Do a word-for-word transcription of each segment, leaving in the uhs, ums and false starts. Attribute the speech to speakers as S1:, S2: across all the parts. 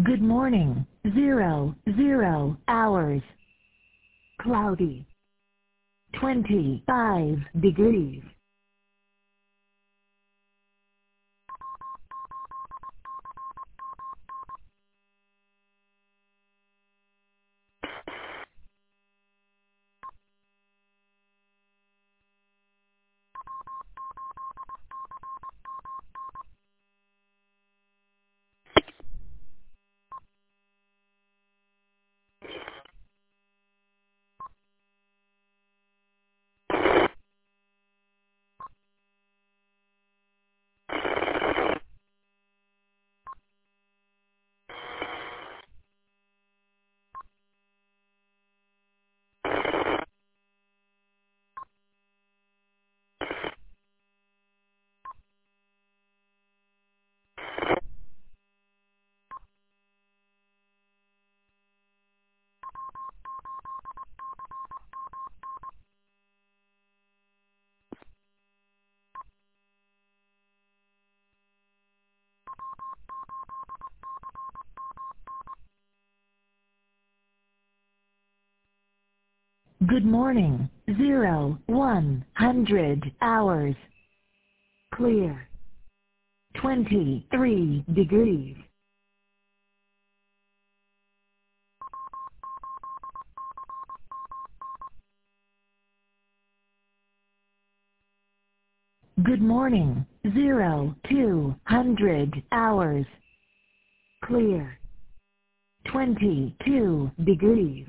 S1: Good morning. Zero, zero hours. Cloudy. twenty-five degrees. Good morning. Zero, one hundred hours. Clear. twenty-three degrees. Good morning. Zero, two hundred hours. Clear. twenty-two degrees.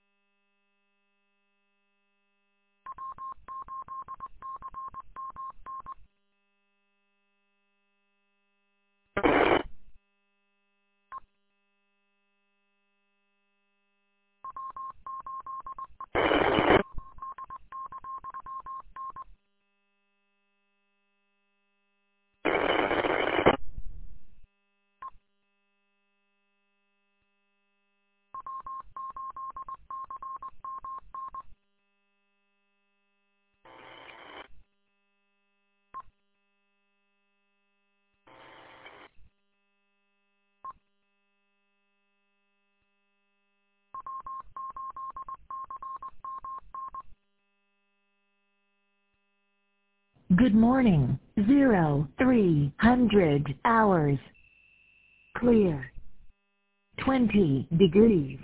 S1: Good morning. Zero, three hundred hours. Clear. twenty degrees.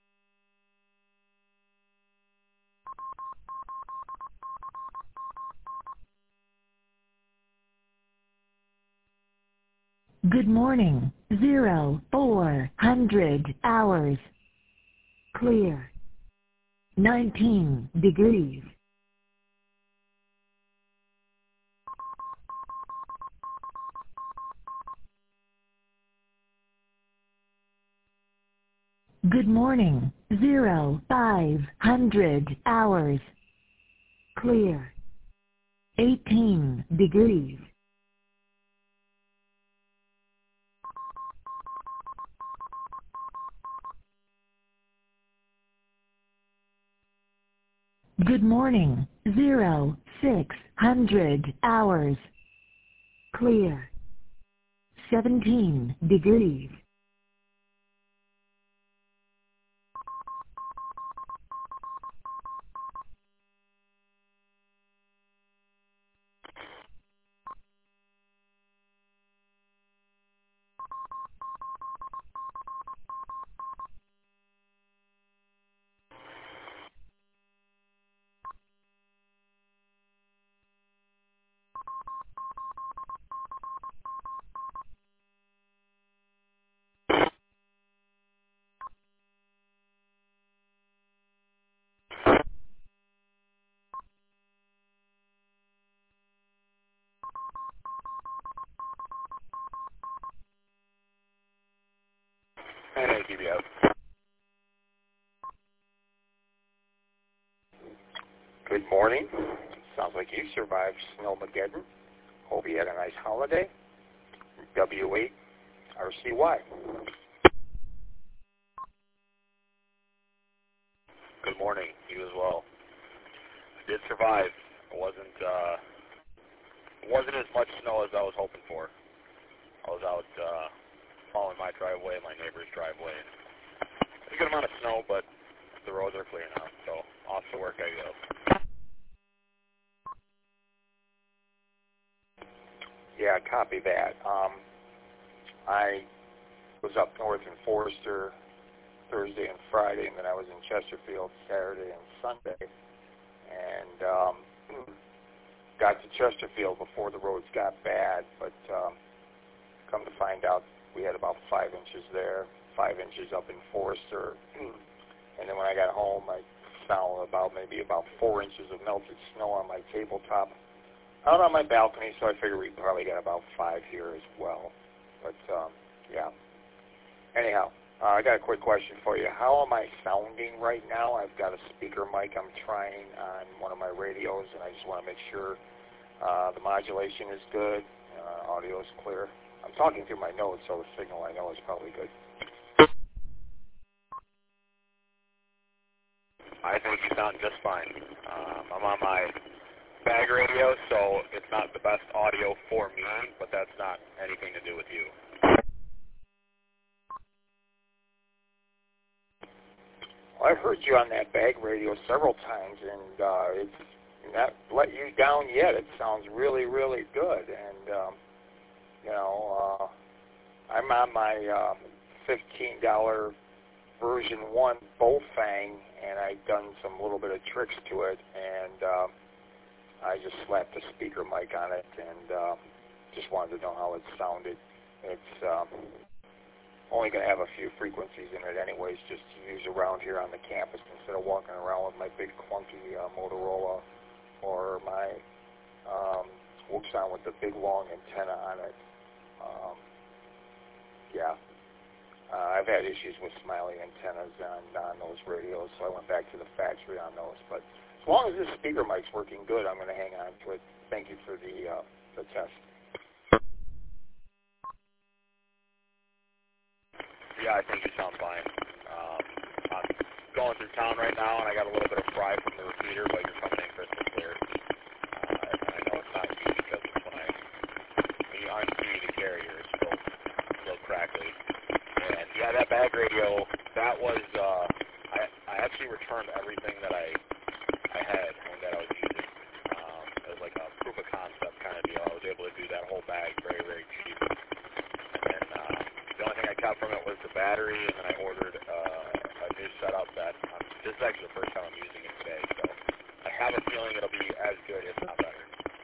S1: Good morning. Zero, four hundred hours. Clear. nineteen degrees. Good morning. Zero, five hundred hours. Clear. eighteen degrees. Good morning. Zero, six hundred hours. Clear. seventeen degrees.
S2: And I give you up. Good morning. Sounds like you survived Snowmageddon. Hope you had a nice holiday. W eight R C Y. Good morning. You as well. I did survive. It wasn't uh, it wasn't as much snow as I was hoping for. I was out uh, following my driveway and my neighbor's driveway. There's a good amount of snow, but the roads are clear now, so off to work I go. Yeah, copy that. Um, I was up north in Forester Thursday and Friday, and then I was in Chesterfield Saturday and Sunday, and um, got to Chesterfield before the roads got bad, but um, come to find out we had about five inches there, five inches up in Forester, and then when I got home, I found about maybe about four inches of melted snow on my tabletop out on my balcony, so I figured we probably got about five here as well. But, um, yeah. Anyhow, uh, I got a quick question for you. How am I sounding right now? I've got a speaker mic I'm trying on one of my radios, and I just want to make sure uh, the modulation is good, uh, audio is clear. I'm talking through my nose, so the signal I know is probably good. I think you sound just fine. Um, I'm on my bag radio, so it's not the best audio for me, but that's not anything to do with you. Well, I've heard you on that bag radio several times, and uh, it's not let you down yet. It sounds really, really good. And, um, you know, uh, I'm on my uh, fifteen dollar version one Bowfang, and I've done some little bit of tricks to it, and um, I just slapped a speaker mic on it, and uh, just wanted to know how it sounded. It's um, only going to have a few frequencies in it anyways, just to use around here on the campus instead of walking around with my big clunky uh, Motorola or my um, Wuxon with the big long antenna on it. Um, yeah. Uh, I've had issues with smiley antennas on, on those radios, so I went back to the factory on those. But as long as this speaker mic's working good, I'm going to hang on to it. Thank you for the uh, the test. Yeah, I think you sound fine. Um, I'm going through town right now, and I got a little bit of fry from the repeater, but you're coming in crystal clear. Uh, and I know it's not you because when I when you unkey the carrier, it's still, still crackly. And yeah, that bag radio, that was, uh, I, I actually returned everything that I, I had and that I was using. Um, it was like a proof of concept kind of deal. I was able to do that whole bag very, very cheap. And then uh, the only thing I got from it was the battery, and then I ordered uh, a new setup that, um, this is actually the first time I'm using it today, so I have a feeling it'll be as good, if not better.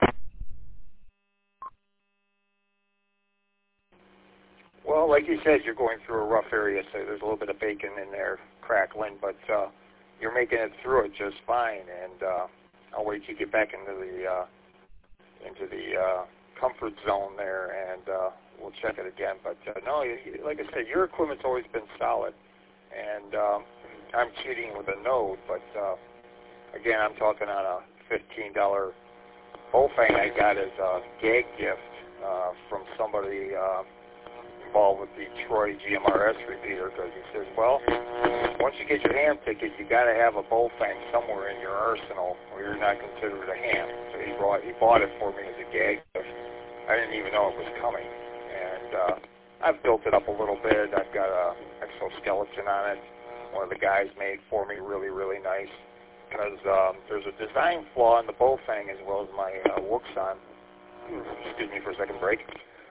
S2: Well, like you said, you're going through a rough area, so there's a little bit of bacon in there crackling, but uh, you're making it through it just fine. And uh, I'll wait till you get back into the uh, into the uh, comfort zone there, and uh, we'll check it again. But uh, no, you, like I said, your equipment's always been solid, and um, I'm cheating with a node. But uh, again, I'm talking on a fifteen dollar Bowfang I got as a gag gift uh, from somebody. Uh, involved with the Troy G M R S repeater, because he says, well, once you get your ham ticket, you got to have a Bowfang somewhere in your arsenal, or you're not considered a ham. So he brought he bought it for me as a gag gift. I didn't even know it was coming, and uh, I've built it up a little bit. I've got a exoskeleton on it. One of the guys made for me, really, really nice, because um, there's a design flaw in the Bowfang as well as my uh, Wuxon. Excuse me for a second break.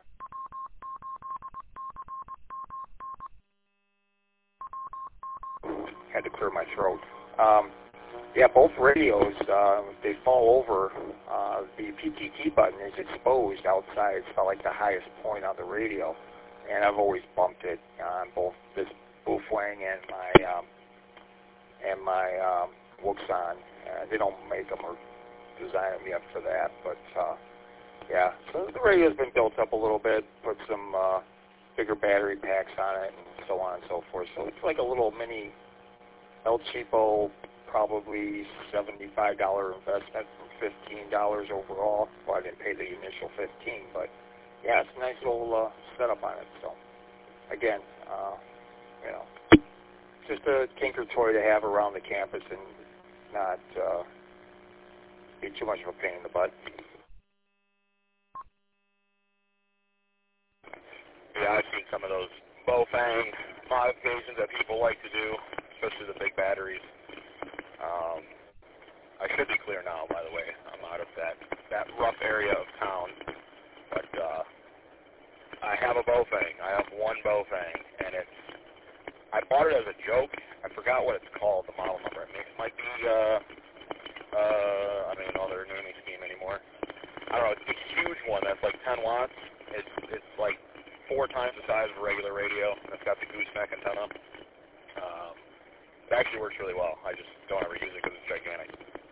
S2: Had to clear my throat. Um, yeah, both radios, uh, they fall over. Uh, the P T T button is exposed outside. It's about like the highest point on the radio, and I've always bumped it on both this Bowfang and my um, and my um, Wuxon. Uh, they don't make them or design them yet for that, but uh, yeah. So the radio's been built up a little bit. Put some uh, bigger battery packs on it, and so on and so forth. So it's like a little mini El Cheapo, probably seventy-five dollar investment from fifteen dollars overall. Well, I didn't pay the initial fifteen, but yeah, it's a nice little uh, setup on it. So again, uh, you know, just a tinker toy to have around the campus and not uh, be too much of a pain in the butt. Yeah, I've seen some of those
S3: Baofeng modifications that people like to do, especially the big batteries. Um, I should be clear now, by the way. I'm out of that, that rough area of town. But uh, I have a Baofeng. I have one Baofeng, and it's, I bought it as a joke. I forgot what it's called, the model number. It might be, uh, uh, I don't even know their naming scheme anymore. I don't know, it's a huge one that's like ten watts. It's, it's like four times the size of a regular radio, and it's got the gooseneck antenna. Um, it actually works really well. I just don't ever use it because it's gigantic.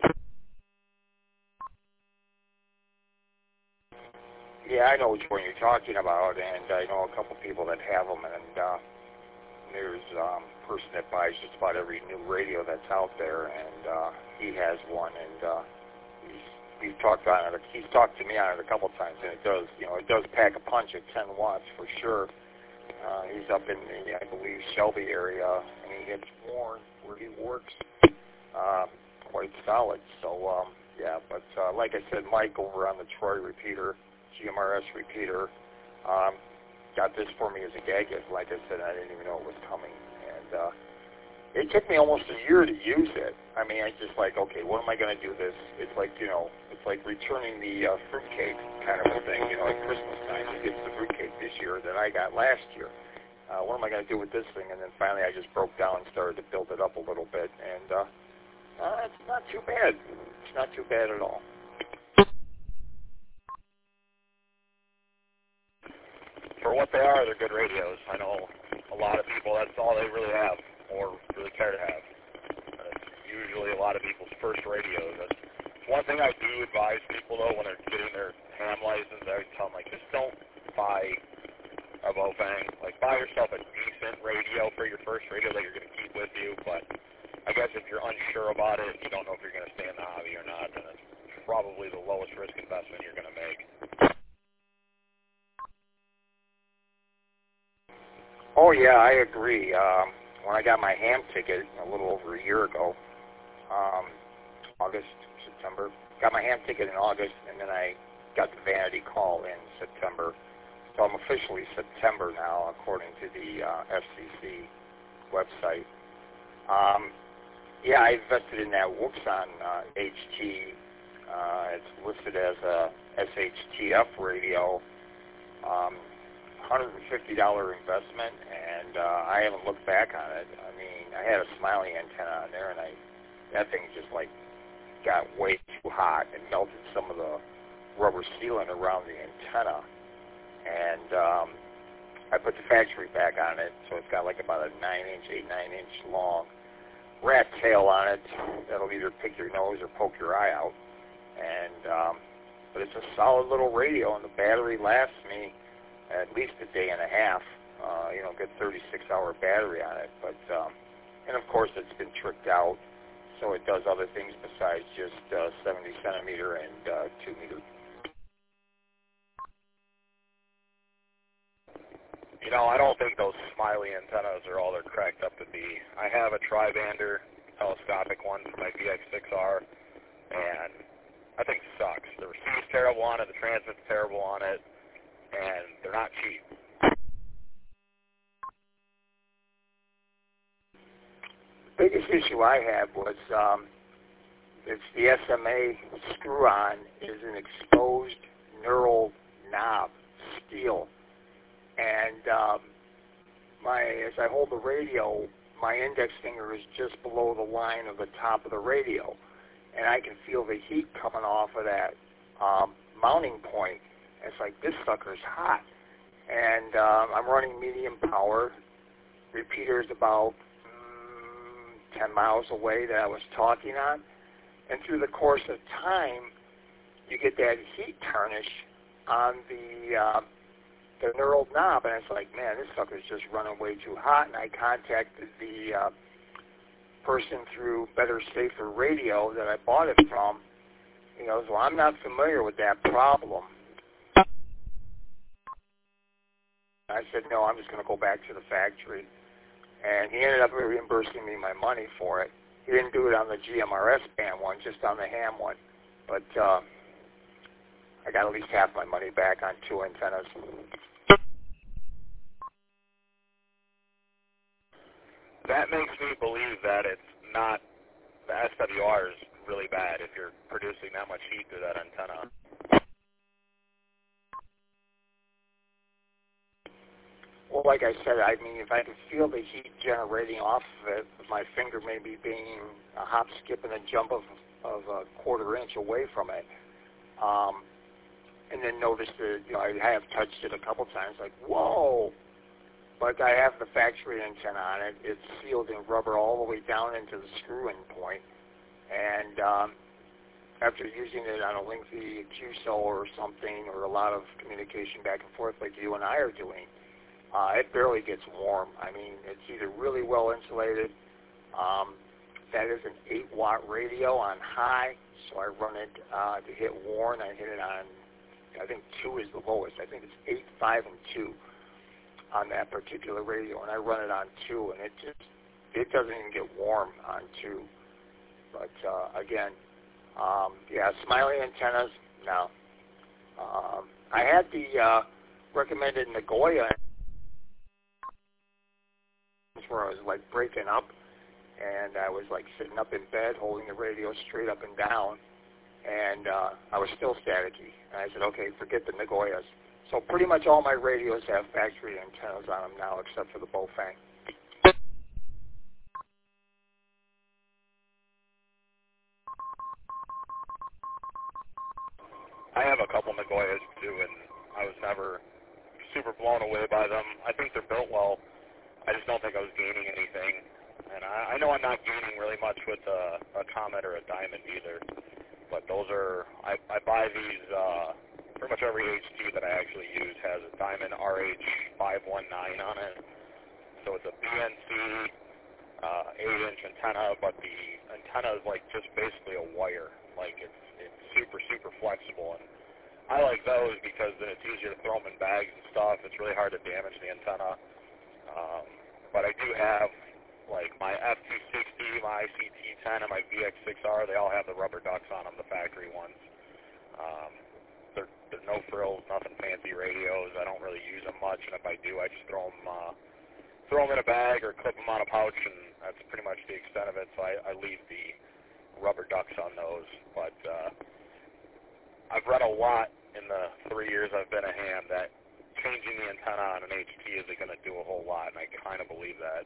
S2: Yeah, I know which one you're talking about, and I know a couple people that have them, and uh, there's um, a person that buys just about every new radio that's out there, and uh, he has one, and uh, he's, he's talked on it. He's talked to me on it a couple times, and it does, you know, it does pack a punch at ten watts for sure. Uh, he's up in the, I believe, Shelby area, and he hits Warren where he works uh, quite solid. So um, yeah, but uh, like I said, Mike over on the Troy repeater, G M R S repeater, um, got this for me as a gag gift. Like I said, I didn't even know it was coming, and uh, it took me almost a year to use it. I mean, I just like, okay, what am I going to do this? It's like, you know, it's like returning the uh, fruitcake kind of a thing. You know, at Christmas time, you get the fruitcake this year that I got last year. Uh, what am I going to do with this thing? And then finally, I just broke down and started to build it up a little bit, and uh, uh, it's not too bad. It's not too bad at all.
S3: For what they are, they're good radios. I know a lot of people, that's all they really have or really care to have. It's usually a lot of people's first radios. That's one thing I do advise people, though, when they're getting their ham license. I always tell them, like, just don't buy a Baofeng. Like, buy yourself a decent radio for your first radio that you're going to keep with you. But I guess if you're unsure about it, you don't know if you're going to stay in the hobby or not, then it's probably the lowest risk investment you're going to make.
S2: Oh, yeah, I agree. Um, when I got my ham ticket a little over a year ago, um, August, September, got my ham ticket in August, and then I got the vanity call in September. So I'm officially September now, according to the uh, F C C website. Um, yeah, I invested in that Wouxun uh, H T. Uh, it's listed as a S H T F radio. Um, one hundred fifty dollars investment, and uh, I haven't looked back on it. I mean, I had a Smiley antenna on there, and I that thing just like got way too hot and melted some of the rubber sealant around the antenna. And um, I put the factory back on it, so it's got like about a nine-inch, eight, nine-inch long rat tail on it that'll either pick your nose or poke your eye out. And um, but it's a solid little radio, and the battery lasts me at least a day and a half. Uh, you know, good thirty-six hour battery on it. But um, and of course, it's been tricked out, so it does other things besides just uh, seventy centimeter and uh, two meter.
S3: You know, I don't think those Smiley antennas are all they're cracked up to be. I have a Tribander telescopic one for my V X six R, and I think it sucks. The receive's terrible on it, the transmit's terrible on it, and they're not cheap.
S2: The biggest issue I had was um, it's the S M A screw-on is an exposed knurled knob, steel. And um, my as I hold the radio, my index finger is just below the line of the top of the radio, and I can feel the heat coming off of that um, mounting point. It's like, this sucker's hot. And um, I'm running medium power. Repeater's about mm, ten miles away that I was talking on. And through the course of time, you get that heat tarnish on the uh, the knurled knob, and it's like, man, this sucker's just running way too hot. And I contacted the uh, person through Better Safer Radio that I bought it from. He goes, well, I'm not familiar with that problem. I said, no, I'm just going to go back to the factory. And he ended up reimbursing me my money for it. He didn't do it on the G M R S band one, just on the ham one. But uh, I got at least half my money back on two antennas.
S3: that makes me believe that it's not, the S W R is really bad if you're producing that much heat through that antenna.
S2: Well, like I said, I mean, if I could feel the heat generating off of it, my finger maybe being a hop, skip, and a jump of, of a quarter inch away from it, um, and then notice that, you know, I have touched it a couple times, like, whoa! But I have the factory antenna on it. It's sealed in rubber all the way down into the screw-in point. And um, after using it on a lengthy Q-cell or something, or a lot of communication back and forth like you and I are doing, uh, it barely gets warm. I mean, it's either really well insulated. Um, that is an eight watt radio on high, so I run it uh, to hit warm. I hit it on, I think two is the lowest. I think it's eight, five, and two on that particular radio, and I run it on two, and it just, it doesn't even get warm on two. But uh, again, um, yeah, Smiley antennas, no. Um, I had the uh, recommended Nagoya where I was like breaking up, and I was like sitting up in bed holding the radio straight up and down, and uh, I was still staticky. And I said, okay, forget the Nagoyas. So pretty much all my radios have factory antennas on them now, except for the Bofang.
S3: I have a couple Nagoyas too, and I was never super blown away by them. I think they're built well. I just don't think I was gaining anything. And I, I know I'm not gaining really much with a, a Comet or a Diamond either. But those are, I, I buy these, uh, pretty much every H T that I actually use has a Diamond R H five one nine on it. So it's a B N C uh, eight inch antenna, but the antenna is like just basically a wire. Like it's, it's super, super flexible. And I like those because then it's easier to throw them in bags and stuff. It's really hard to damage the antenna. Um, but I do have, like, my F two sixty, my I C T ten, and my V X six R. They all have the rubber ducks on them, the factory ones. Um, they're, they're no frills, nothing fancy radios. I don't really use them much, and if I do, I just throw them, uh, throw them in a bag or clip them on a pouch, and that's pretty much the extent of it. So I, I leave the rubber ducks on those. But uh, I've read a lot in the three years I've been a ham that changing the antenna on an H T isn't going to do a whole lot, and I kind of believe that.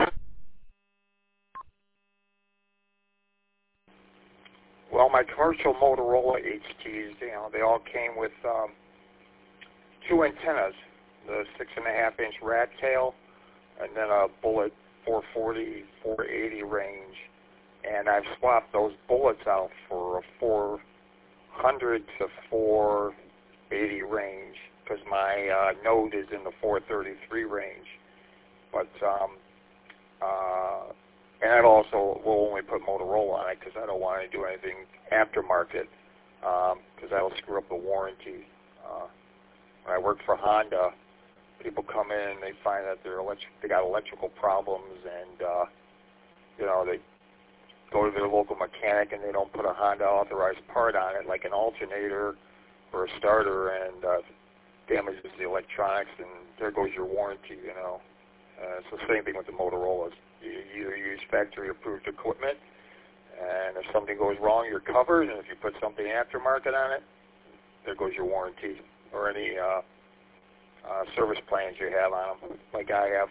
S2: Well, my commercial Motorola H Ts, you know, they all came with um, two antennas, the six and a half inch rat tail, and then a bullet four forty, four eighty range. And I've swapped those bullets out for a four hundred to four eighty range, because my uh, node is in the four thirty-three range. But, um, uh, and I've also will only put Motorola on it because I don't want to do anything aftermarket, because um, that'll screw up the warranty. Uh, when I worked for Honda, people come in and they find that they're electric, they got electrical problems, and, uh, you know, they go to their local mechanic and they don't put a Honda authorized part on it, like an alternator or a starter, and uh, damages the electronics, and there goes your warranty, you know. Uh, it's the same thing with the Motorola's. You either use factory-approved equipment, and if something goes wrong, you're covered, and if you put something aftermarket on it, there goes your warranty, or any uh, uh, service plans you have on them, like I have.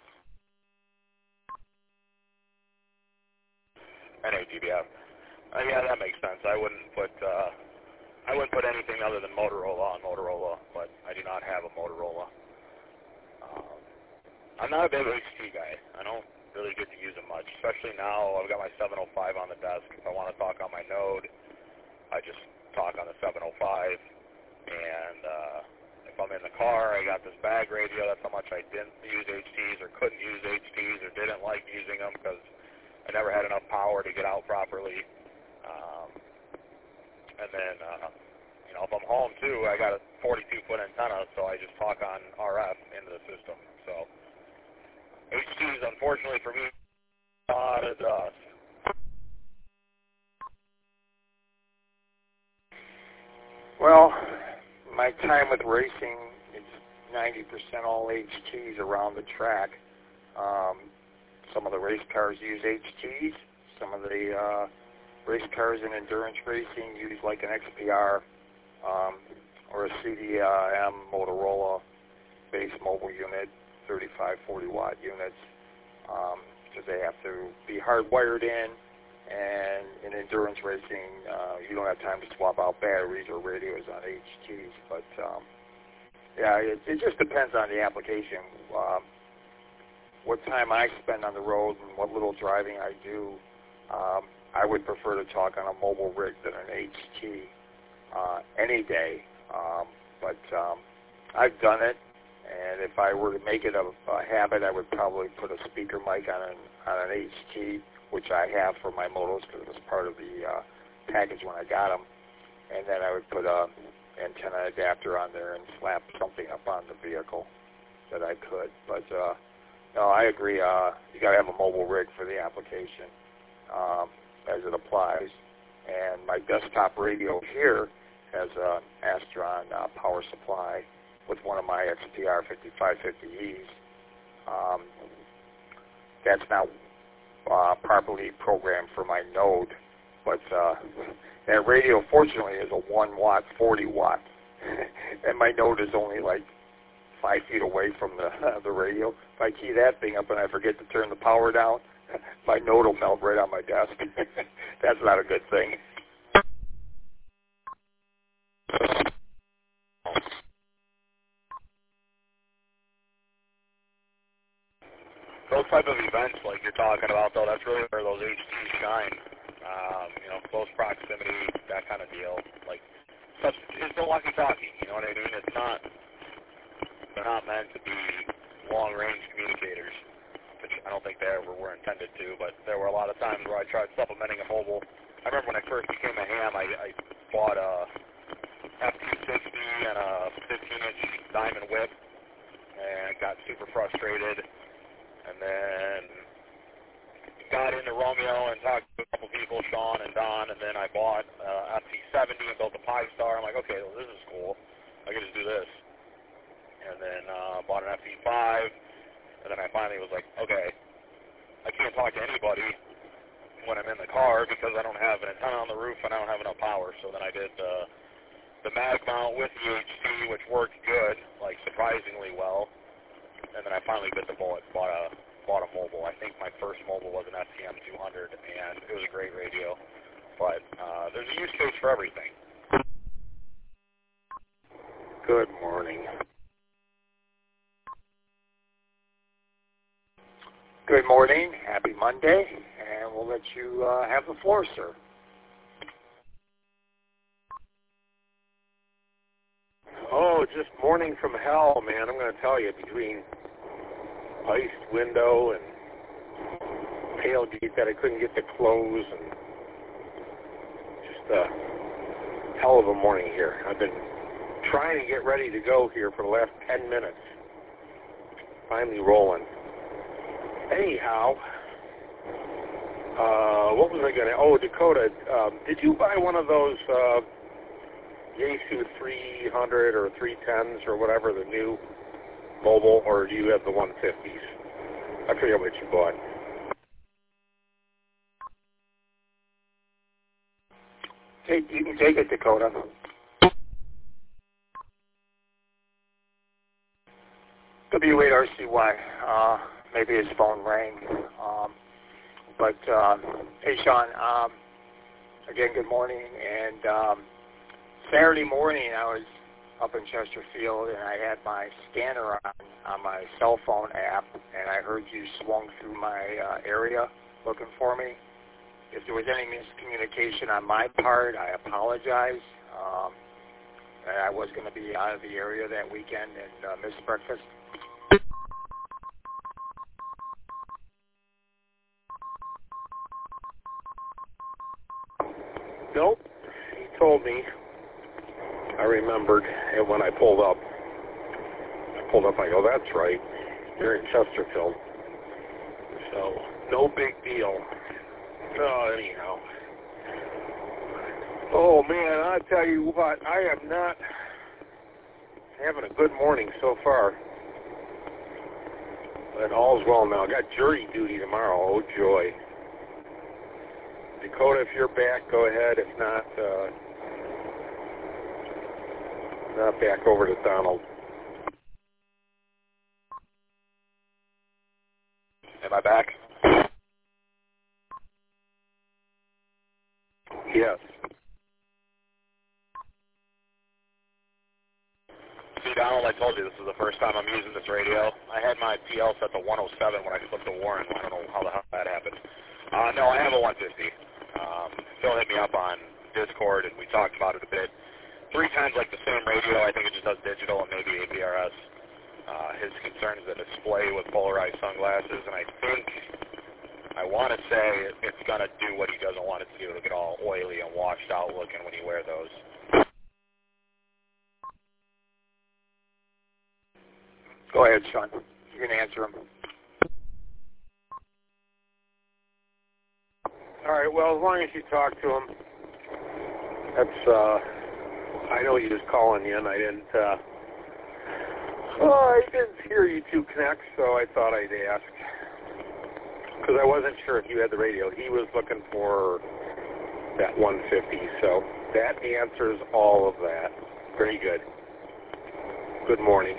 S3: N A T B F. Uh, yeah, that makes sense. I wouldn't put uh, I wouldn't put anything other than Motorola on Motorola, but I do not have a Motorola. Um, I'm not a big H T guy. I don't really get to use them much, especially now. I've got my seven oh five on the desk. If I want to talk on my Node, I just talk on the seven oh five. And uh, if I'm in the car, I got this bag radio. That's how much I didn't use H Ts or couldn't use H Ts or didn't like using them because I never had enough power to get out properly. Um, and then, uh, you know, if I'm home too, I got a forty-two foot antenna, so I just talk on R F into the system. So H Ts, unfortunately for me, a lot of dust.
S2: Well, my time with racing, it's ninety percent all H Ts around the track. Um, some of the race cars use H Ts. Some of the uh, race cars in endurance racing use like an X P R um, or a C D M Motorola base mobile unit, thirty-five, forty watt units, because um, they have to be hardwired in. And in endurance racing, uh, you don't have time to swap out batteries or radios on H Ts. But um, yeah, it, it just depends on the application. Um, what time I spend on the road and what little driving I do, um, I would prefer to talk on a mobile rig than an H T uh, any day. Um, but um, I've done it, and if I were to make it a, a habit, I would probably put a speaker mic on an, on an H T, which I have for my motos because it was part of the uh, package when I got them. And then I would put a antenna adapter on there and slap something up on the vehicle that I could. But uh, no, I agree. Uh, you got to have a mobile rig for the application um, as it applies. And my desktop radio here has an Astron uh, power supply with one of my X P R fifty-five fifty Es. Um, that's not uh, properly programmed for my node, but uh, that radio, fortunately, is a one watt, forty watt, and my node is only like five feet away from the uh, the radio. If I key that thing up and I forget to turn the power down, my node will melt right on my desk. That's not a good thing.
S3: Those type of events like you're talking about, though, that's really where those H Ts shine. Um, you know, close proximity, that kind of deal. Like, such, it's the walkie-talkie, you know what I mean? It's not, they're not meant to be long-range communicators, which I don't think they ever were intended to, but there were a lot of times where I tried supplementing a mobile. I remember when I first became a ham, I, I bought a F two sixty and a fifteen inch diamond whip, and got super frustrated. And then got into Romeo and talked to a couple people, Sean and Don, and then I bought uh, F T seventy and built a Pi Star. I'm like, okay, well, this is cool. I can just do this. And then uh, bought an F T five, and then I finally was like, okay, I can't talk to anybody when I'm in the car because I don't have an antenna on the roof and I don't have enough power. So then I did uh, the mag mount with the H T, which worked good, like surprisingly well. And then I finally bit the bullet, bought a bought a mobile. I think my first mobile was an S T M two hundred, and it was a great radio. But uh, there's a use case for everything.
S2: Good morning. Good morning. Happy Monday, and we'll let you uh, have the floor, sir.
S4: Oh, just morning from hell, man. I'm going to tell you, between iced window and tailgate that I couldn't get to close, and just a hell of a morning here. I've been trying to get ready to go here for the last ten minutes. Finally rolling. Anyhow, uh, what was I going to... Oh, Dakota, um, did you buy one of those... Uh, Yaesu three hundred or three tens or whatever, the new mobile, or do you have the one fifties? I forget what you bought.
S2: Take, you can take it, Dakota. W eight R C Y. Uh, maybe his phone rang. Um, but, uh, hey, Sean, um, again, good morning. And... Um, Saturday morning, I was up in Chesterfield, and I had my scanner on, on my cell phone app, and I heard you swung through my uh, area looking for me. If there was any miscommunication on my part, I apologize. Um, and I was going to be out of the area that weekend and uh, missed breakfast.
S4: Nope. He told me. I remembered, and when I pulled up, I pulled up, I go, that's right, you're in Chesterfield. So, no big deal. Oh, anyhow. Oh, man, I tell you what, I am not having a good morning so far. But all's well now. I got jury duty tomorrow. Oh, joy. Dakota, if you're back, go ahead. If not, uh, not back over to Donald.
S3: Am I back?
S4: Yes.
S3: See, Donald, I told you this is the first time I'm using this radio. I had my P L set to one oh seven when I flipped to Warren. I don't know how the hell that happened. Uh, no, I have a one fifty. Um, Phil hit me up on Discord, and we talked about it a bit. Three times like the same radio. I think it just does digital and maybe A P R S. Uh, his concern is the display with polarized sunglasses, and I think, I want to say it's going to do what he doesn't want it to do. It'll get all oily and washed out looking when you wear those.
S2: Go ahead, Sean. You can answer him.
S4: All right, well, as long as you talk to him, that's, uh, I know he was calling you, and I didn't, uh, oh, I didn't hear you two connect, so I thought I'd ask. Because I wasn't sure if you had the radio. He was looking for that one fifty, so that answers all of that. Very good. Good morning.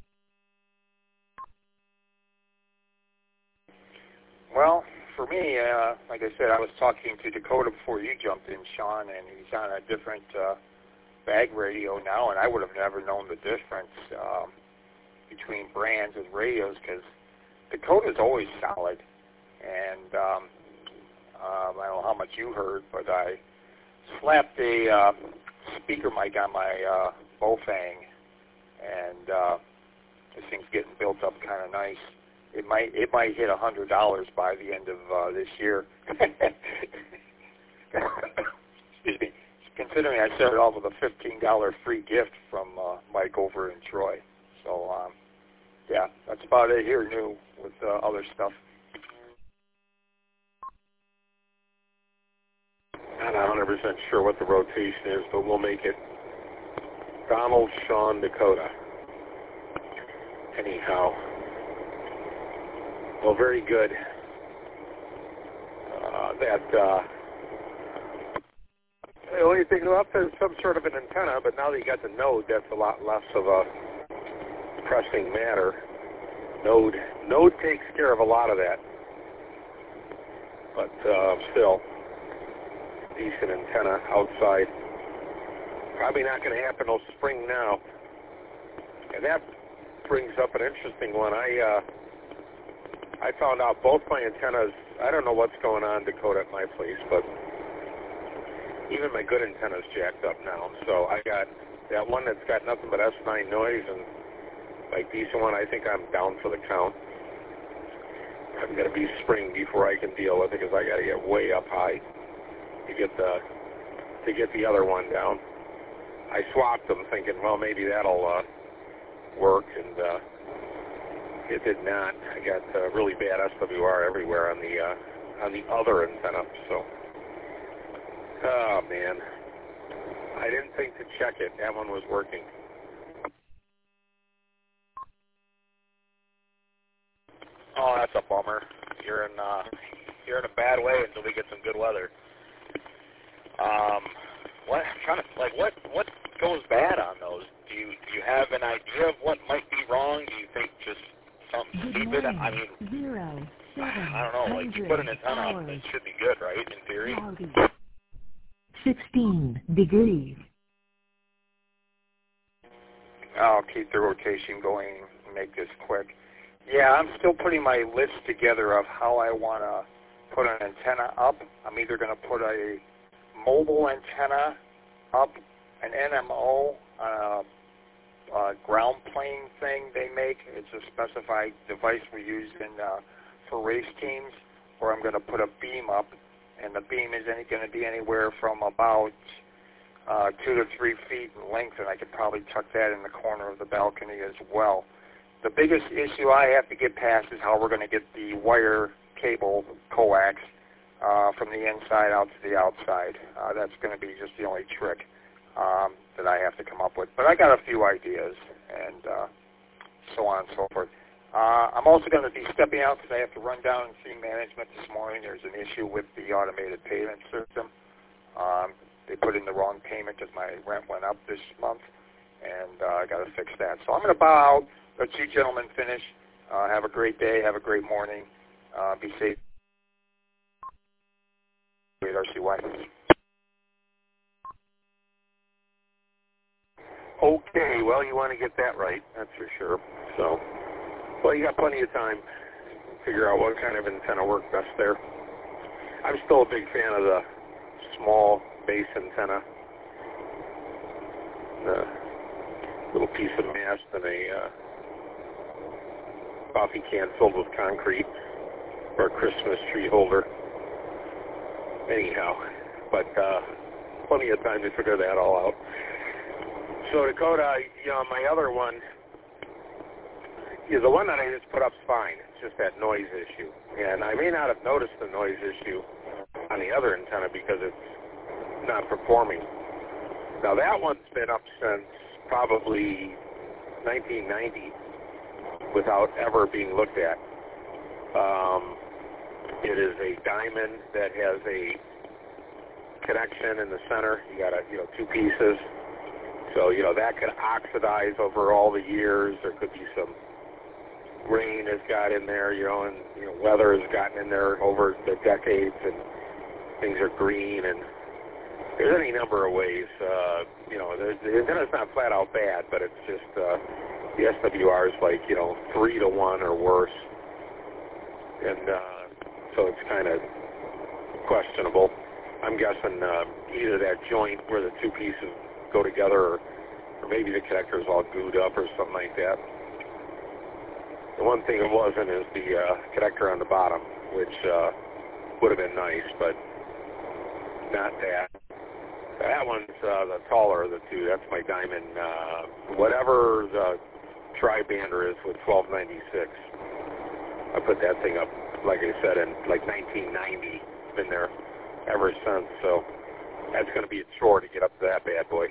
S2: Well, for me, uh, like I said, I was talking to Dakota before you jumped in, Sean, and he's on a different uh, bag radio now, and I would have never known the difference um, between brands of radios because Dakota's always solid. And um, um, I don't know how much you heard, but I slapped a uh, speaker mic on my uh, Bofang, and uh, this thing's getting built up kind of nice. It might it might hit a hundred dollars by the end of uh, this year. Excuse me. Considering I set it off with a fifteen dollar free gift from uh, Mike over in Troy. So um, yeah, that's about it here. New with uh, other stuff.
S4: I'm not one hundred percent sure what the rotation is, but we'll make it Donald, Sean, Dakota. Anyhow. Well, very good. Uh, that, uh, the only thing left is some sort of an antenna, but now that you got the node, that's a lot less of a pressing matter. Node, node takes care of a lot of that. But uh, still, decent antenna outside. Probably not going to happen till spring now. And that brings up an interesting one. I uh, I found out both my antennas, I don't know what's going on, Dakota, at my place, but even my good antenna's jacked up now. So I got that one that's got nothing but S nine noise and like decent one. I think I'm down for the count. I'm going to be spring before I can deal with it because I got to get way up high to get the to get the other one down. I swapped them thinking, well, maybe that'll uh, work, and uh, it did not. I got uh, really bad S W R everywhere on the uh, on the other antenna. So, oh man, I didn't think to check it. That one was working.
S3: Oh, that's a bummer. You're in uh, you're in a bad way until we get some good weather. Um, what I'm trying to like what what goes bad on those? Do you do you have an idea of what might be wrong? Do you think just something
S1: Good
S3: stupid?
S1: morning.
S3: I mean,
S1: Zero, seven,
S3: I don't know. Like you put an antenna up, it should be good, right? In theory.
S1: Cloudy. sixteen degrees.
S2: I'll keep the rotation going and make this quick. Yeah, I'm still putting my list together of how I want to put an antenna up. I'm either going to put a mobile antenna up, an N M O on a, a ground plane thing they make. It's a specified device we use in uh, for race teams, or I'm going to put a beam up, and the beam is any, going to be anywhere from about uh, two to three feet in length, and I could probably tuck that in the corner of the balcony as well. The biggest issue I have to get past is how we're going to get the wire cable coax uh, from the inside out to the outside. Uh, that's going to be just the only trick um, that I have to come up with. But I got a few ideas and uh, so on and so forth. Uh, I'm also going to be stepping out because I have to run down and see management this morning. There's an issue with the automated payment system. Um, they put in the wrong payment because my rent went up this month, and uh, I got to fix that. So I'm going to bow out, let you gentlemen finish. Uh, have a great day. Have a great morning. Uh, be safe. R C Y.
S4: Okay, well, you want to get that right, that's for sure. So, well, you got plenty of time to figure out what kind of antenna works best there. I'm still a big fan of the small base antenna. The little piece of mast and a uh, coffee can filled with concrete for a Christmas tree holder. Anyhow, but uh, plenty of time to figure that all out. So Dakota, you know, my other one, is the one that I just put up's fine. It's just that noise issue. And I may not have noticed the noise issue on the other antenna because it's not performing. Now that one's been up since probably nineteen ninety without ever being looked at. Um, it is a diamond that has a connection in the center. You got a, you know, two pieces. So, you know, that could oxidize over all the years. There could be some rain has got in there, you know, and, you know, weather has gotten in there over the decades, and things are green, and there's any number of ways. Uh, you know, the antenna's not flat out bad, but it's just uh, the S W R is like, you know, three to one or worse. And uh, so it's kind of questionable. I'm guessing uh, either that joint where the two pieces go together, or, or maybe the connector is all glued up or something like that. The one thing it wasn't is the uh, connector on the bottom, which uh, would have been nice, but not that. That one's uh, the taller of the two. That's my diamond. Uh, whatever the tri-bander is with twelve ninety-six. I put that thing up, like I said, in like nineteen ninety. It's been there ever since, so that's going to be a chore to get up to that bad boy.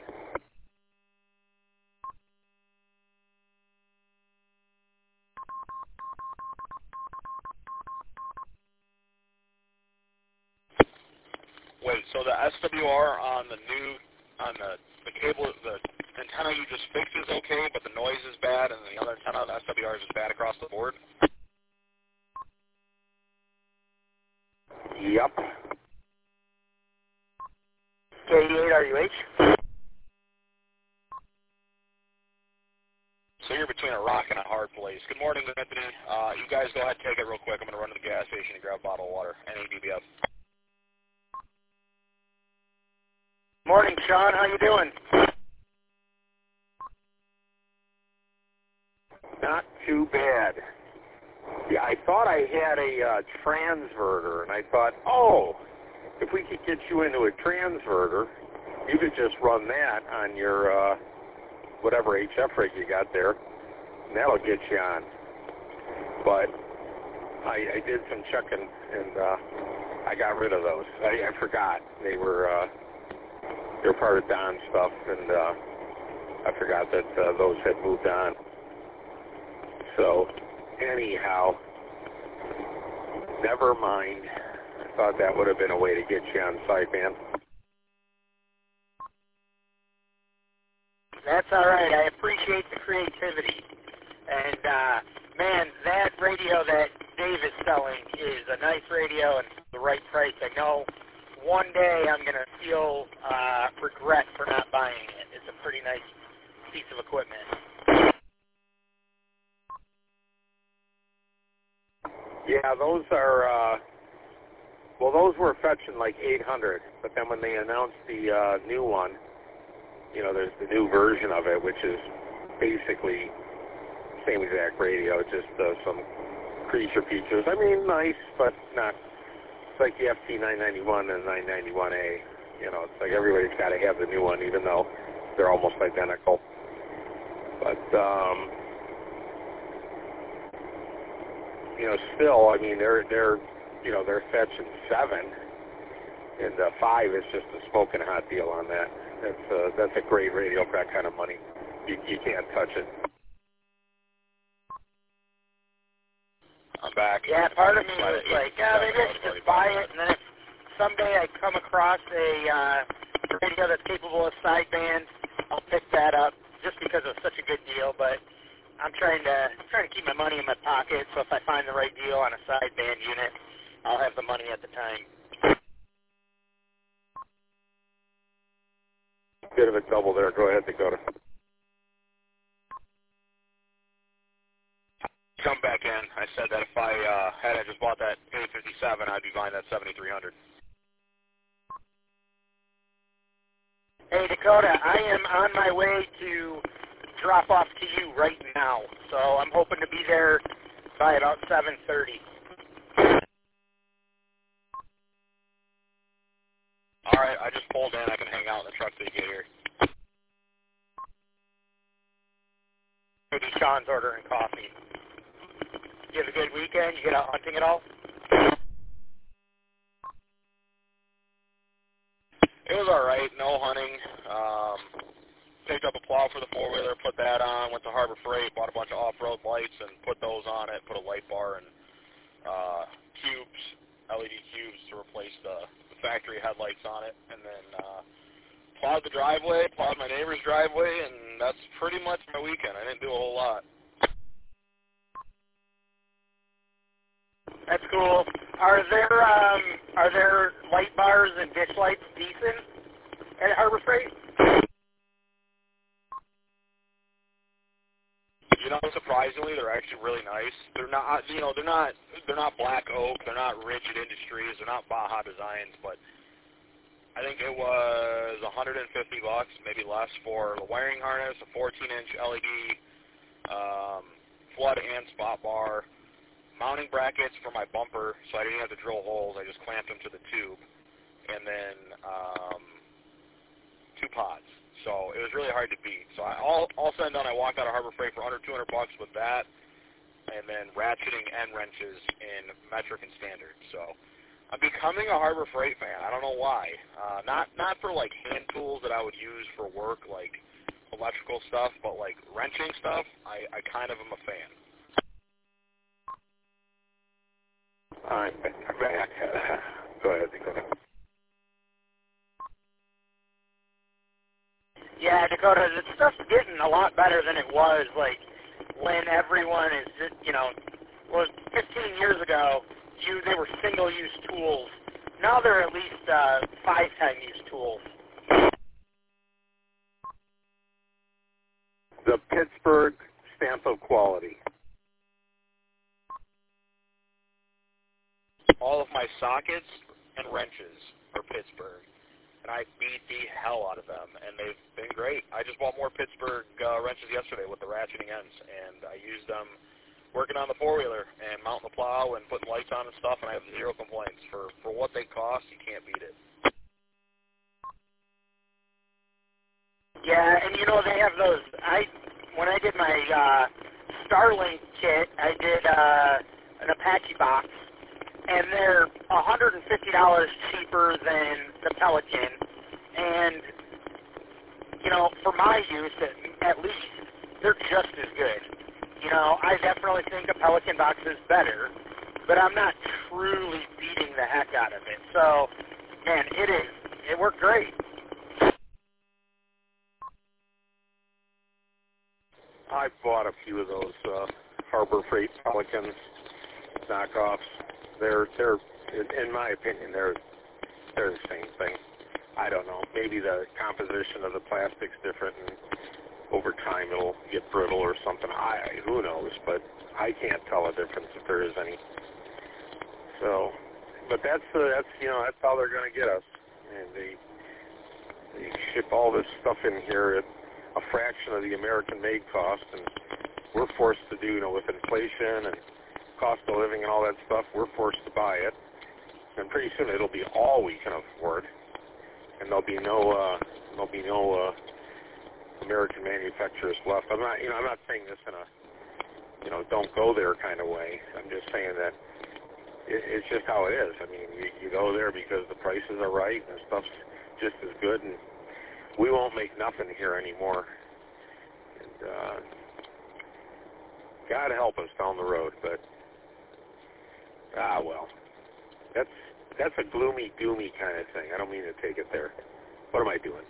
S3: Wait, so the S W R on the new, on the, the cable, the antenna you just fixed is okay, but the noise is bad, and the other antenna on the S W R is just bad across the board?
S4: Yep.
S2: K eighty-eight R U H.
S3: So you're between a rock and a hard place. Good morning, Anthony. Uh, you guys go ahead and take it real quick. I'm going to run to the gas station and grab a bottle of water. N A D B F.
S2: Morning, Sean. How you doing?
S4: Not too bad. Yeah, I thought I had a uh, transverter, and I thought, oh, if we could get you into a transverter, you could just run that on your uh, whatever H F rig you got there, and that'll get you on. But I, I did some checking, and uh, I got rid of those. I, I forgot they were uh, they were part of Don's stuff, and uh, I forgot that uh, those had moved on. So anyhow, never mind. I thought that would have been a way to get you on sideband.
S2: That's all right. I appreciate the creativity. And, uh, man, that radio that Dave is selling is a nice radio and the right price. I know one day I'm going to feel uh, regret for not buying it. It's a pretty nice piece of equipment.
S4: Yeah, those are, uh, well, those were fetching like eight hundred, but then when they announced the uh, new one, you know, there's the new version of it, which is basically same exact radio, just uh, some creature features. I mean, nice, but not. It's like the F T nine ninety-one and nine ninety-one A. You know, it's like everybody's got to have the new one, even though they're almost identical. But, um, you know, still, I mean, they're, they're, you know, they're fetching seven, and uh, five is just a smoking hot deal on that. That's uh, that's a great radio for that kind of money. You, you can't touch it.
S3: I'm back.
S5: Yeah, part of me
S3: By
S5: was
S3: the
S5: like, yeah, maybe I should just buy it, and then if someday I come across a uh, radio that's capable of sideband, I'll pick that up just because it was such a good deal. But I'm trying to trying to keep my money in my pocket, so if I find the right deal on a sideband unit, I'll have the money at the time.
S4: Bit of a double there. Go ahead, Dakota.
S3: Jump back in. I said that if I uh, had I just bought that eight fifty-seven, I'd be buying that seventy-three hundred.
S5: Hey, Dakota, I am on my way to drop off to you right now, so I'm hoping to be there by about seven thirty.
S3: All right, I just pulled in. I can hang out in the truck till you get here.
S5: Maybe Sean's ordering coffee. You have a good weekend? You get out hunting at all?
S3: It was all right. No hunting. Um, picked up a plow for the four-wheeler, put that on, went to Harbor Freight, bought a bunch of off-road lights and put those on it, put a light bar and uh, cubes, L E D cubes to replace the, the factory headlights on it, and then uh, plowed the driveway, plowed my neighbor's driveway, and that's pretty much my weekend. I didn't do a whole lot.
S5: That's cool. Are there um, are there light bars and ditch lights decent at Harbor Freight?
S3: You know, surprisingly, they're actually really nice. They're not, you know, they're not, they're not black oak. They're not Rigid Industries. They're not Baja Designs. But I think it was one hundred fifty bucks, maybe less, for the wiring harness, a fourteen inch L E D, um, flood and spot bar, mounting brackets for my bumper, so I didn't have to drill holes. I just clamped them to the tube, and then um, two pods. So it was really hard to beat. So I, all, all said and done, I walked out of Harbor Freight for under two hundred bucks with that, and then ratcheting end wrenches in metric and standard. So I'm becoming a Harbor Freight fan. I don't know why. Uh, not not for like hand tools that I would use for work, like electrical stuff, but like wrenching stuff. I, I kind of am a fan.
S4: I'm back. Go ahead, Dakota.
S5: Yeah, Dakota, the stuff's getting a lot better than it was, like, when everyone is, just, you know, well, fifteen years ago, you they were single-use tools. Now they're at least uh, five-time-use tools.
S4: The Pittsburgh stamp of quality.
S3: All of my sockets and wrenches are Pittsburgh, and I beat the hell out of them, and they've been great. I just bought more Pittsburgh uh, wrenches yesterday with the ratcheting ends, and I used them working on the four-wheeler and mounting the plow and putting lights on and stuff, and I have zero complaints. For, for what they cost, you can't beat it.
S5: Yeah, and you know, they have those, I, when I did my uh, Starlink kit, I did uh, an Apache box, and they're one hundred fifty dollars cheaper than the Pelican. And, you know, for my use, at, at least, they're just as good. You know, I definitely think a Pelican box is better, but I'm not truly beating the heck out of it. So, man, it is, it worked great.
S4: I bought a few of those uh, Harbor Freight Pelicans knockoffs. They're, they're, in my opinion, they're, they're the same thing. I don't know. Maybe the composition of the plastic's different, and over time it'll get brittle or something. I, who knows? But I can't tell a difference if there is any. So, but that's uh, that's you know that's how they're going to get us. And they they ship all this stuff in here at a fraction of the American-made cost, and we're forced to do, you know, with inflation and cost of living and all that stuff, we're forced to buy it. And pretty soon it'll be all we can afford, and there'll be no uh, there'll be no uh, American manufacturers left. I'm not, you know, I'm not saying this in a, you know, don't go there kind of way. I'm just saying that it, it's just how it is. I mean, you, you go there because the prices are right and the stuff's just as good, and we won't make nothing here anymore. And uh, God help us down the road, but Ah, well, that's that's a gloomy, doomy kind of thing. I don't mean to take it there. What am I doing?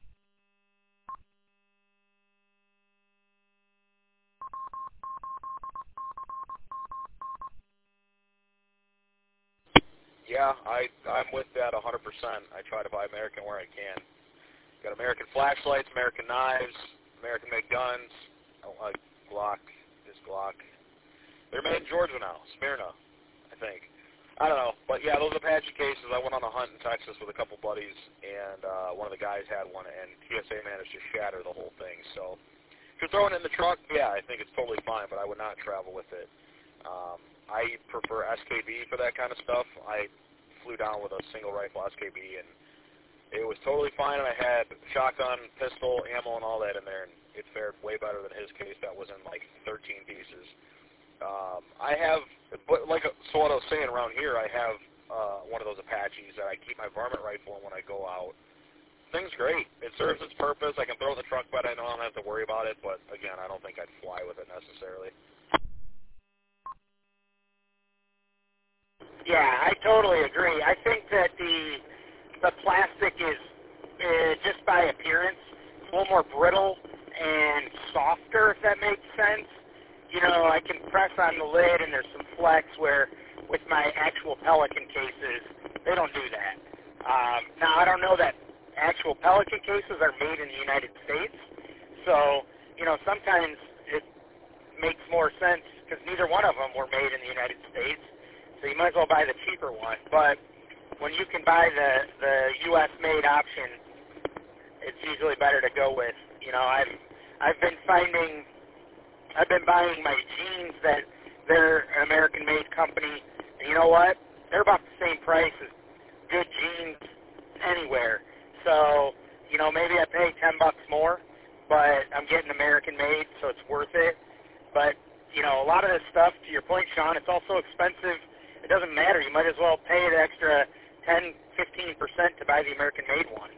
S3: Yeah, I, I'm with that one hundred percent. I try to buy American where I can. Got American flashlights, American knives, American-made guns. I don't like Glock. This Glock. They're made in Georgia now, Smyrna, I think. I don't know. But, yeah, those Apache cases, I went on a hunt in Texas with a couple buddies, and uh, one of the guys had one, and T S A managed to shatter the whole thing. So if you're throwing it in the truck, yeah, I think it's totally fine, but I would not travel with it. Um, I prefer S K B for that kind of stuff. I flew down with a single rifle S K B, and it was totally fine, and I had shotgun, pistol, ammo, and all that in there, and it fared way better than his case. That was in, like, thirteen pieces. Um, I have, but like, so what I was saying around here, I have uh, one of those Apaches that I keep my varmint rifle in when I go out. Thing's great. It serves its purpose. I can throw it in the truck bed. I know I don't have to worry about it, but, again, I don't think I'd fly with it necessarily.
S5: Yeah, I totally agree. I think that the the plastic is, uh, just by appearance, a little more brittle and softer, if that makes sense. You know, I can press on the lid, and there's some flex where with my actual Pelican cases, they don't do that. Um, now, I don't know that actual Pelican cases are made in the United States, so, you know, sometimes it makes more sense because neither one of them were made in the United States, so you might as well buy the cheaper one. But when you can buy the, the U S made option, it's usually better to go with. You know, I've, I've been finding... I've been buying my jeans that they're an American-made company, and you know what? They're about the same price as good jeans anywhere. So, you know, maybe I pay ten bucks more, but I'm getting American-made, so it's worth it. But, you know, a lot of this stuff, to your point, Sean, it's also expensive. It doesn't matter. You might as well pay the extra ten, fifteen percent to buy the American-made one.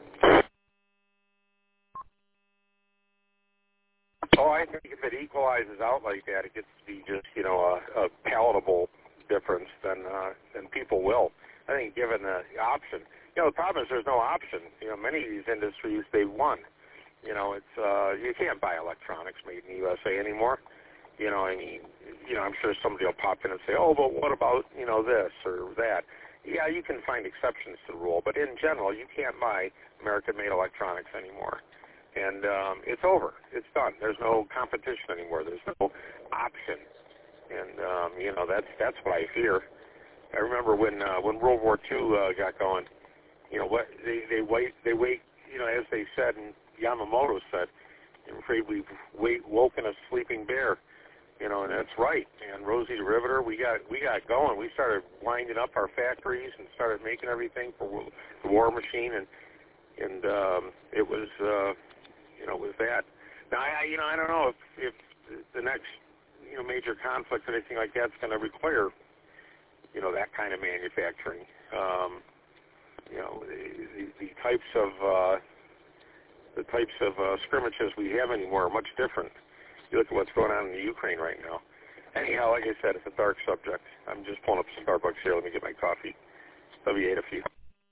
S4: Oh, I think if it equalizes out like that, it gets to be just, you know, a, a palatable difference, then uh, then people will. I think given the option, you know, the problem is there's no option. You know, many of these industries, they've won. You know, it's uh, you can't buy electronics made in the U S A anymore. You know, I mean, you know, I'm sure somebody will pop in and say, oh, but what about, you know, this or that? Yeah, you can find exceptions to the rule, but in general, you can't buy American-made electronics anymore. And um, it's over. It's done. There's no competition anymore. There's no option. And um, you know, that's that's what I fear. I remember when uh, when World War Two uh, got going. You know, what they they wait they wait. You know, as they said, and Yamamoto said, "I'm afraid we've wait, woken a sleeping bear." You know, and that's right. And Rosie the Riveter, we got we got going. We started winding up our factories and started making everything for the War Machine, and and um, it was. Uh, You know, with that. Now, I, you know, I don't know if, if the next, you know, major conflict or anything like that's going to require, you know, that kind of manufacturing. Um, you know, the, the, the types of uh, the types of uh, scrimmages we have anymore are much different. You look at what's going on in the Ukraine right now. Anyhow, like I said, it's a dark subject. I'm just pulling up Starbucks here. Let me get my coffee. W eight a few.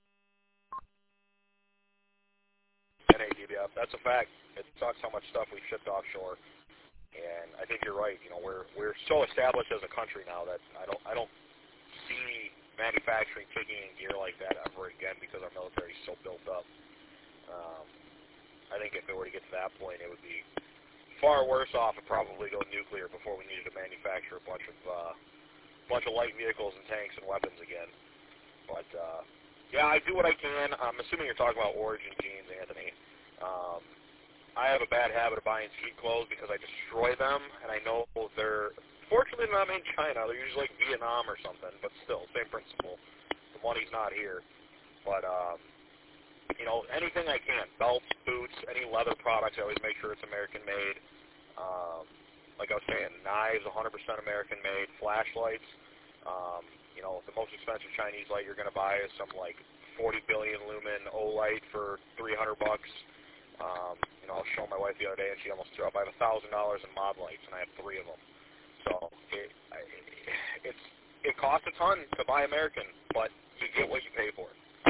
S3: Yeah, that's a fact. It sucks how much stuff we shipped offshore, and I think you're right. You know, we're we're so established as a country now that I don't I don't see manufacturing kicking in gear like that ever again because our military is so built up. Um, I think if it were to get to that point, it would be far worse off and probably go nuclear before we needed to manufacture a bunch of uh, bunch of light vehicles and tanks and weapons again. But uh, yeah, I do what I can. I'm assuming you're talking about Origin jeans, Anthony. Um, I have a bad habit of buying ski clothes because I destroy them, and I know they're, fortunately not made in China. They're usually like Vietnam or something, but still, same principle. The money's not here. But, um, you know, anything I can, belts, boots, any leather products, I always make sure it's American-made. Um, like I was saying, knives, one hundred percent American-made, flashlights. Um, you know, the most expensive Chinese light you're going to buy is some, like, forty billion lumen O-light for three hundred bucks. Um, you know, I was showing my wife the other day, and she almost threw up. I have one thousand dollars in mod lights, and I have three of them. So it, I, it's it costs a ton to buy American, but you get what you pay for.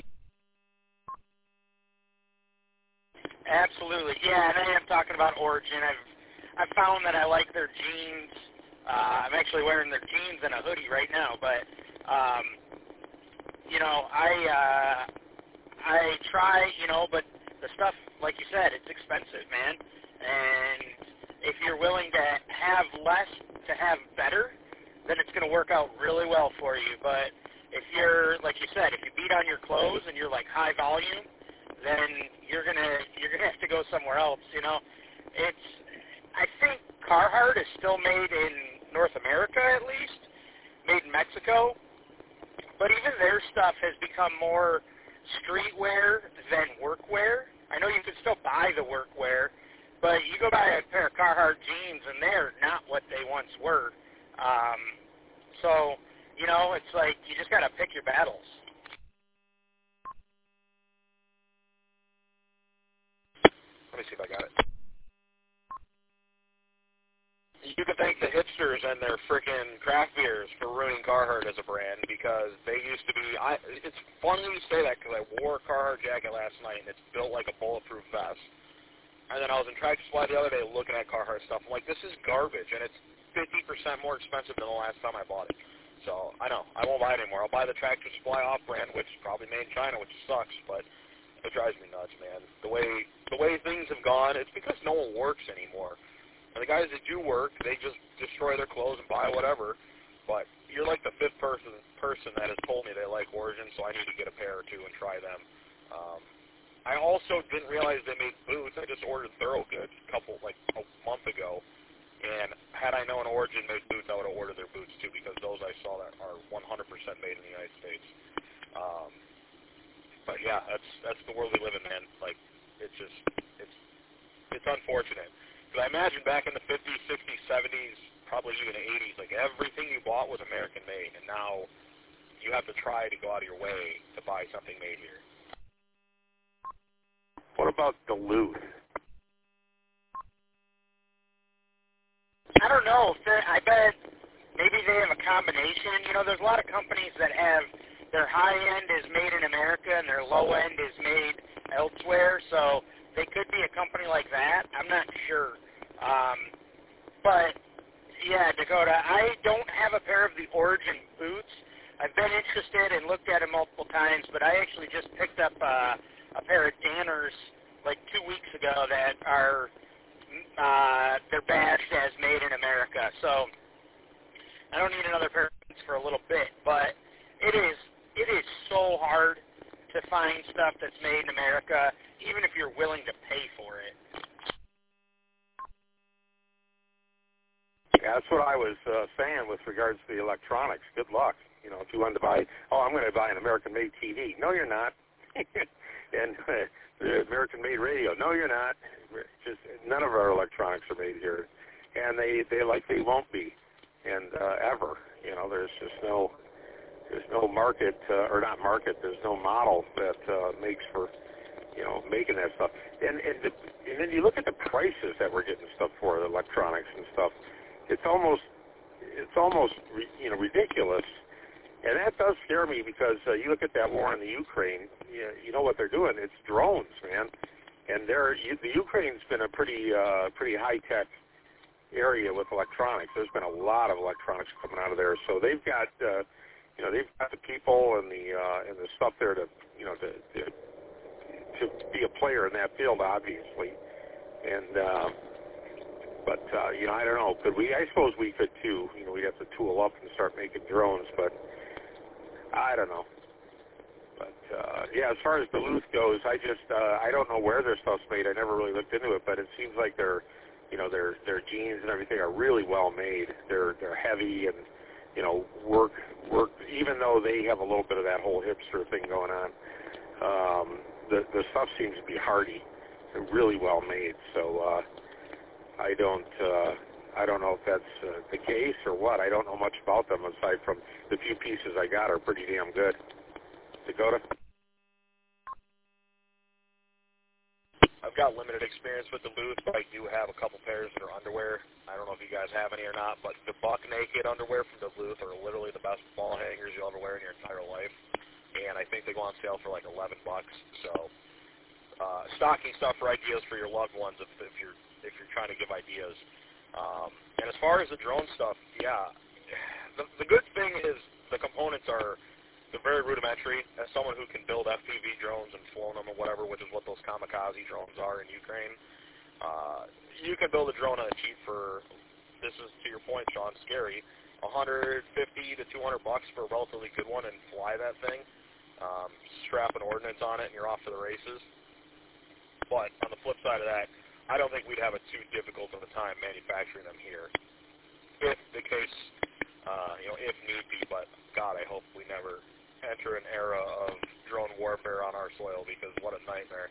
S5: Absolutely, yeah. And I am talking about Origin. I've I've found that I like their jeans. Uh, I'm actually wearing their jeans and a hoodie right now, but um, you know, I uh, I try, you know, but the stuff, like you said, it's expensive, man. And if you're willing to have less to have better, then it's going to work out really well for you. But if you're, like you said, if you beat on your clothes and you're like high volume, then you're gonna you're gonna have to go somewhere else. You know, it's I think Carhartt is still made in North America, at least, made in Mexico. But even their stuff has become more streetwear than workwear. I know you can still buy the workwear, but you go buy a pair of Carhartt jeans and they're not what they once were. Um, so, you know, it's like you just got to pick your battles.
S3: Let me see if I got it. You can thank the hipsters and their frickin' craft beers for ruining Carhartt as a brand, because they used to be, I, it's funny you say that because I wore a Carhartt jacket last night and it's built like a bulletproof vest. And then I was in Tractor Supply the other day looking at Carhartt stuff. I'm like, this is garbage, and it's fifty percent more expensive than the last time I bought it. So, I know, I won't buy it anymore. I'll buy the Tractor Supply off-brand, which is probably made in China, which sucks, but it drives me nuts, man. The way the way things have gone, it's because no one works anymore. And the guys that do work, they just destroy their clothes and buy whatever. But you're like the fifth person person that has told me they like Origin, so I need to get a pair or two and try them. Um, I also didn't realize they made boots. I just ordered Thorogood a couple, like a month ago. And had I known Origin made boots, I would have ordered their boots too, because those I saw that are one hundred percent made in the United States. Um, but yeah, that's that's the world we live in, man. Like, it's just, it's it's unfortunate. Because I imagine back in the fifties, sixties, seventies, probably even the eighties, like everything you bought was American made, and now you have to try to go out of your way to buy something made here.
S4: What about Duluth?
S5: I don't know. I bet maybe they have a combination. You know, there's a lot of companies that have their high end is made in America and their low end is made elsewhere. So they could be a company like that. I'm not sure. Um, but, yeah, Dakota, I don't have a pair of the Origin boots. I've been interested and looked at them multiple times, but I actually just picked up uh, a pair of Danners like two weeks ago that are uh, they're badged as made in America. So I don't need another pair of boots for a little bit, but it is it is so hard to find stuff that's made in America, even if you're willing to pay for it.
S4: Yeah, that's what I was uh, saying with regards to the electronics. Good luck. You know, if you wanted to buy, oh, I'm going to buy an American-made T V. No, you're not. And uh, the American-made radio. No, you're not. Just none of our electronics are made here, and they they likely won't be, and uh, ever. You know, there's just no there's no market uh, or not market. There's no model that uh, makes for you know making that stuff. And and, the, and then you look at the prices that we're getting stuff for, the electronics and stuff. It's almost it's almost you know ridiculous. And that does scare me, because uh, you look at that war in the Ukraine, you, you know what they're doing. It's drones, man. And they're, you, the Ukraine's been a pretty uh, pretty high-tech area with electronics. There's been a lot of electronics coming out of there. So they've got, uh, you know, they've got the people and the uh, and the stuff there to, you know, to, to to be a player in that field, obviously. And uh, but uh, you know, I don't know. Could we? I suppose we could too. You know, we'd have to tool up and start making drones, but I don't know. But, uh, yeah, as far as Duluth goes, I just, uh, I don't know where their stuff's made. I never really looked into it, but it seems like their, you know, their, their jeans and everything are really well made. They're, they're heavy and, you know, work, work, even though they have a little bit of that whole hipster thing going on, um, the, the stuff seems to be hardy. They're really well made. So, uh, I don't, uh, I don't know if that's uh, the case or what. I don't know much about them aside from the few pieces I got are pretty damn good. Dakota?
S3: I've I've got limited experience with Duluth, but I do have a couple pairs that are underwear. I don't know if you guys have any or not, but the Buck Naked underwear from Duluth are literally the best ball hangers you'll ever wear in your entire life. And I think they go on sale for like eleven bucks. So uh, stocking stuff for ideas for your loved ones if, if you're if you're trying to give ideas. Um, and as far as the drone stuff, yeah, the, the good thing is the components are they're very rudimentary. As someone who can build F P V drones and flown them or whatever, which is what those kamikaze drones are in Ukraine, uh, you can build a drone on a cheap for, this is to your point, Sean, scary, one hundred fifty to two hundred bucks for a relatively good one and fly that thing. Um, strap an ordnance on it and you're off to the races. But on the flip side of that, I don't think we'd have it too difficult of a time manufacturing them here. If the case, uh, you know, if need be, but God, I hope we never enter an era of drone warfare on our soil because what a nightmare.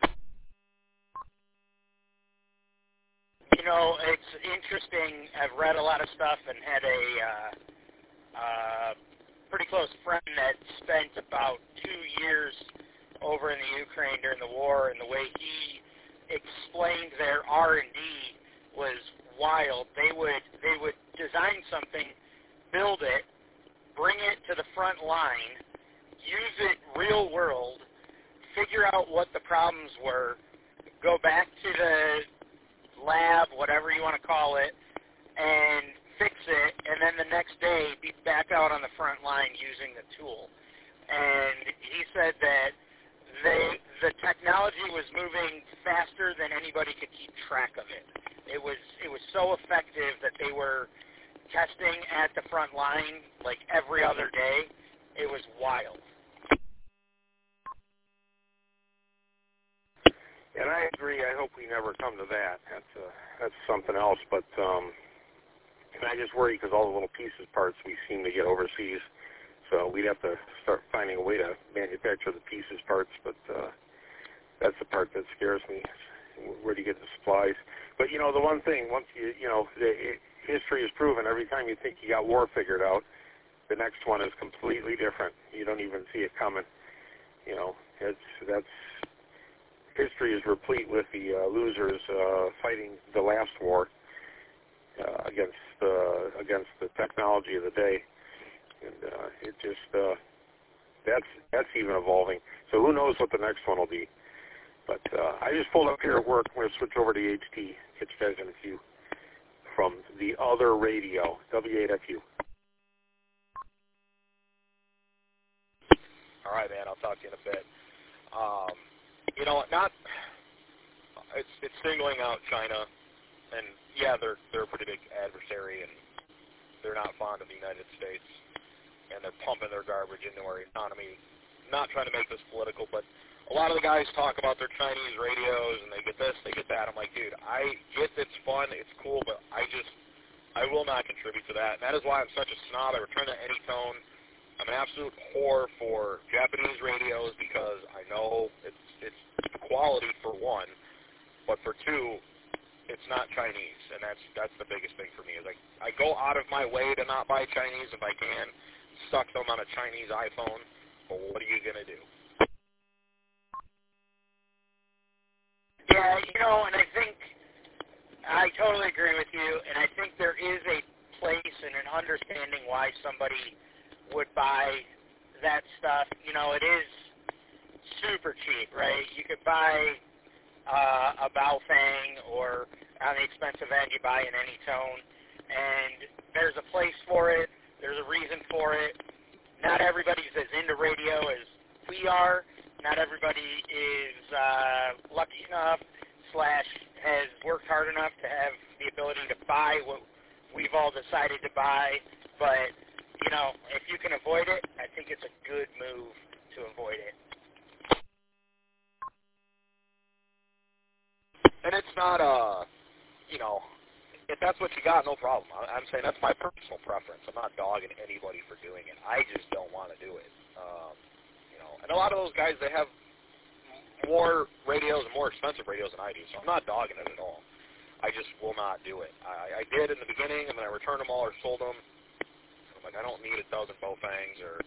S5: You know, it's interesting. I've read a lot of stuff and had a uh, uh, pretty close friend that spent about two years over in the Ukraine during the war, and the way he explained their R and D was wild. They would they would design something, build it, bring it to the front line, use it real world, figure out what the problems were, go back to the lab, whatever you want to call it, and fix it, and then the next day be back out on the front line using the tool. And he said that they, the technology was moving faster than anybody could keep track of it. It was it was so effective that they were testing at the front line like every other day. It was wild.
S4: And I agree. I hope we never come to that. That's uh, that's something else. But um, and I just worry because all the little pieces parts we seem to get overseas. So we'd have to start finding a way to manufacture the pieces parts. But uh, that's the part that scares me. Where do you get the supplies? But you know, the one thing once you you know the, it, history has proven every time you think you got war figured out, the next one is completely different. You don't even see it coming. You know, it's that's. History is replete with the uh, losers uh, fighting the last war uh, against uh, against the technology of the day, and uh, it just uh, that's that's even evolving. So who knows what the next one will be? But uh, I just pulled up here at work. I'm going to switch over to H T. Catch you guys in a few from the other radio, W eight F U.
S3: All right, man. I'll talk to you in a bit. Um, You know, not it's it's singling out China, and yeah, they're they're a pretty big adversary, and they're not fond of the United States, and they're pumping their garbage into our economy. Not trying to make this political, but a lot of the guys talk about their Chinese radios, and they get this, they get that. I'm like, dude, I get it's fun, it's cool, but I just I will not contribute to that, and that is why I'm such a snob. I return to Anytone. I'm an absolute whore for Japanese radios because I know it's it's quality for one, but for two, it's not Chinese, and that's that's the biggest thing for me. Is like I go out of my way to not buy Chinese if I can, stuck them on a Chinese iPhone, but what are you gonna do?
S5: Yeah, you know, and I think I totally agree with you, and I think there is a place and an understanding why somebody would buy that stuff. You know, it is super cheap, right? You could buy uh, a Baofeng, or on the expensive end, you buy an Anytone, and there's a place for it. There's a reason for it. Not everybody's as into radio as we are. Not everybody is uh, lucky enough slash has worked hard enough to have the ability to buy what we've all decided to buy, but you know, if you can avoid it, I think it's a good move to avoid it.
S3: And it's not, uh, you know, if that's what you got, no problem. I'm saying that's my personal preference. I'm not dogging anybody for doing it. I just don't want to do it. Um, you know, and a lot of those guys, they have more radios and more expensive radios than I do, so I'm not dogging it at all. I just will not do it. I, I did in the beginning, and then I returned them all or sold them. Like, I don't need a dozen Baofengs or,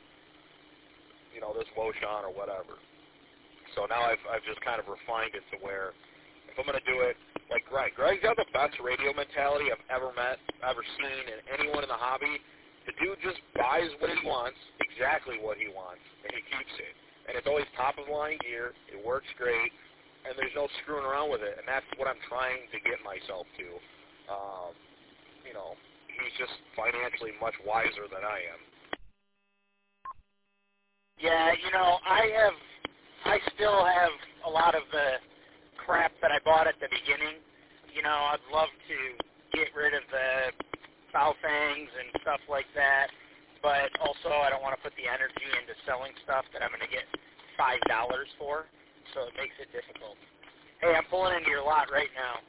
S3: you know, this Woshan or whatever. So now I've I've just kind of refined it to where If I'm going to do it, like Greg. Greg's got the best radio mentality I've ever met, ever seen, and anyone in the hobby. The dude just buys what he wants, exactly what he wants, and he keeps it. And it's always top-of-the-line gear. It works great, and there's no screwing around with it. And that's what I'm trying to get myself to. Um, you know, he's just financially much wiser than I am.
S5: Yeah, you know, I have, I still have a lot of the crap that I bought at the beginning. You know, I'd love to get rid of the Baofangs and stuff like that, but also I don't want to put the energy into selling stuff that I'm going to get five dollars for, so it makes it difficult. Hey, I'm pulling into your lot right now.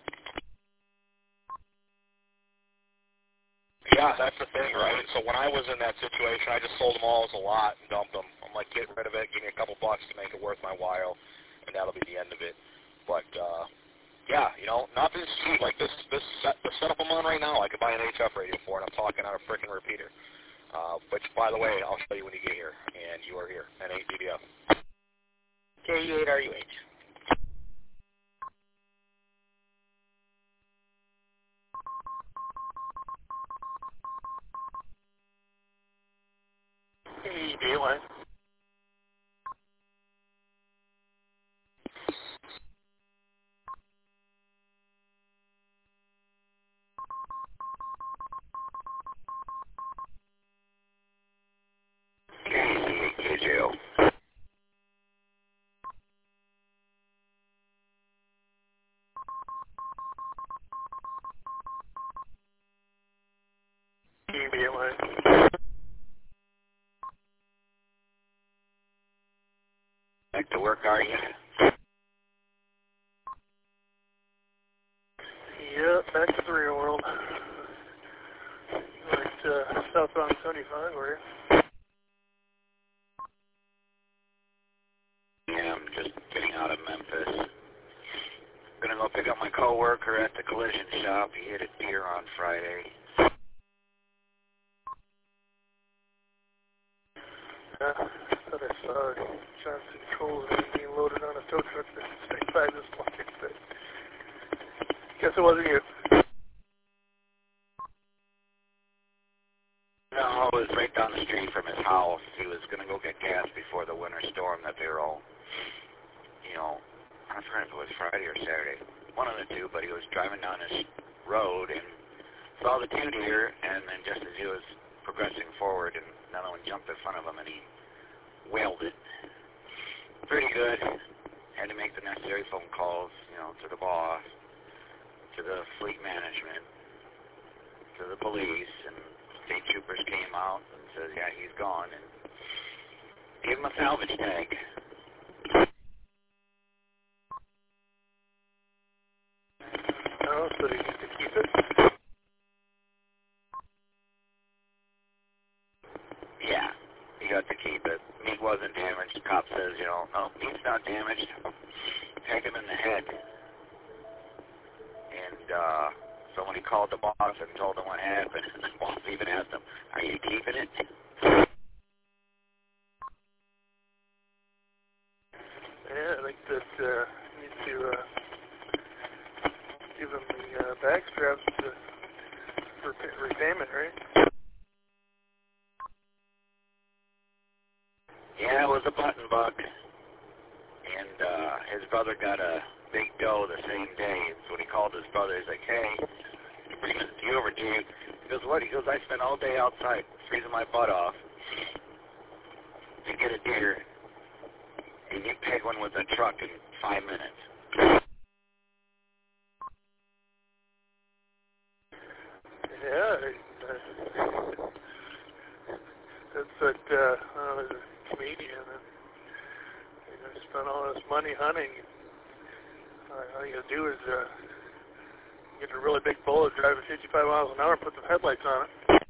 S3: Yeah, that's the thing, right? So when I was in that situation, I just sold them all as a lot and dumped them. I'm like, get rid of it, give me a couple bucks to make it worth my while, and that'll be the end of it. But, uh, yeah, you know, nothing's cheap. Like this, this set, the setup I'm on right now, I could buy an H F radio for, and I'm talking on a freaking repeater. Uh, which, by the way, I'll show you when you get here, and you are here, N eight D B F.
S5: K U eight R U H. Hey, Dayline.
S3: K J O.
S5: Dayline.
S3: Back to work, are you?
S5: Yep, back to the real world. Right, uh, southbound seventy-five, where you?
S3: Yeah, I'm just getting out of Memphis. Gonna go pick up my coworker at the collision shop. He hit a deer on Friday.
S5: Yeah, I thought I saw Johnson Coal being loaded on a tow truck that stayed by this morning, but guess it wasn't you.
S3: No, it was right down the street from his house. He was gonna go get gas before the winter storm that they were all, you know, I forgot if it was Friday or Saturday, one of the two, but he was driving down his road and saw the two deer, and then just as he was progressing forward, and another one jumped in front of him, and he whaled it. Pretty good. Had to make the necessary phone calls, you know, to the boss, to the fleet management, to the police, and state troopers came out and said, yeah, he's gone, and gave him a salvage tag.
S5: Oh, so did you get to keep it?
S3: Yeah, he got to keep it. Meat wasn't damaged. The cop says, you know, no, meat's not damaged. Tagged him in the head. And uh, so when he called the boss and told him what happened, the boss even asked him, are you keeping it?
S5: Yeah, I think that uh, you need to uh, give him the uh, back straps to, for repayment, right?
S3: Yeah, it was a button buck. And uh, his brother got a big doe the same day. So when he called his brother, he's like, hey, I'm bringing the deer over to you. He goes, what? He goes, I spent all day outside freezing my butt off to get a deer. And you peg one with a truck in five minutes.
S5: Yeah, uh, that's what, uh, I was a comedian, and you know, spent all this money hunting. Uh, all you gotta do is uh, get a really big bullet, drive at fifty-five miles an hour, put some headlights on it.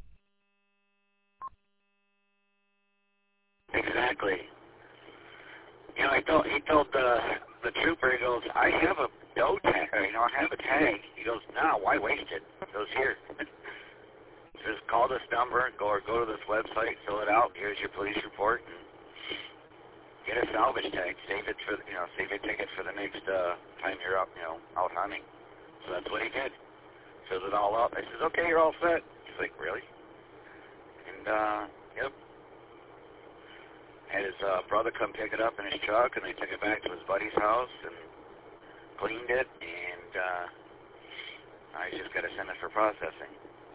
S3: Exactly. You know, he told, he told the, the trooper, he goes, I have a doe tag, you know, I have a tag. He goes, no, why waste it? He goes, here. Just call this number, go or go to this website, fill it out. Here's your police report, and get a
S6: salvage tag. Save it for, you know, save your ticket for the next uh, time you're up, you know, out hunting. So that's what he did. Filled it all up. I says, okay, you're all set. He's like, really? And, uh, yep. Had his uh, brother come pick it up in his truck, and they took it back to his buddy's house and cleaned it, and uh, I just got to send it for processing.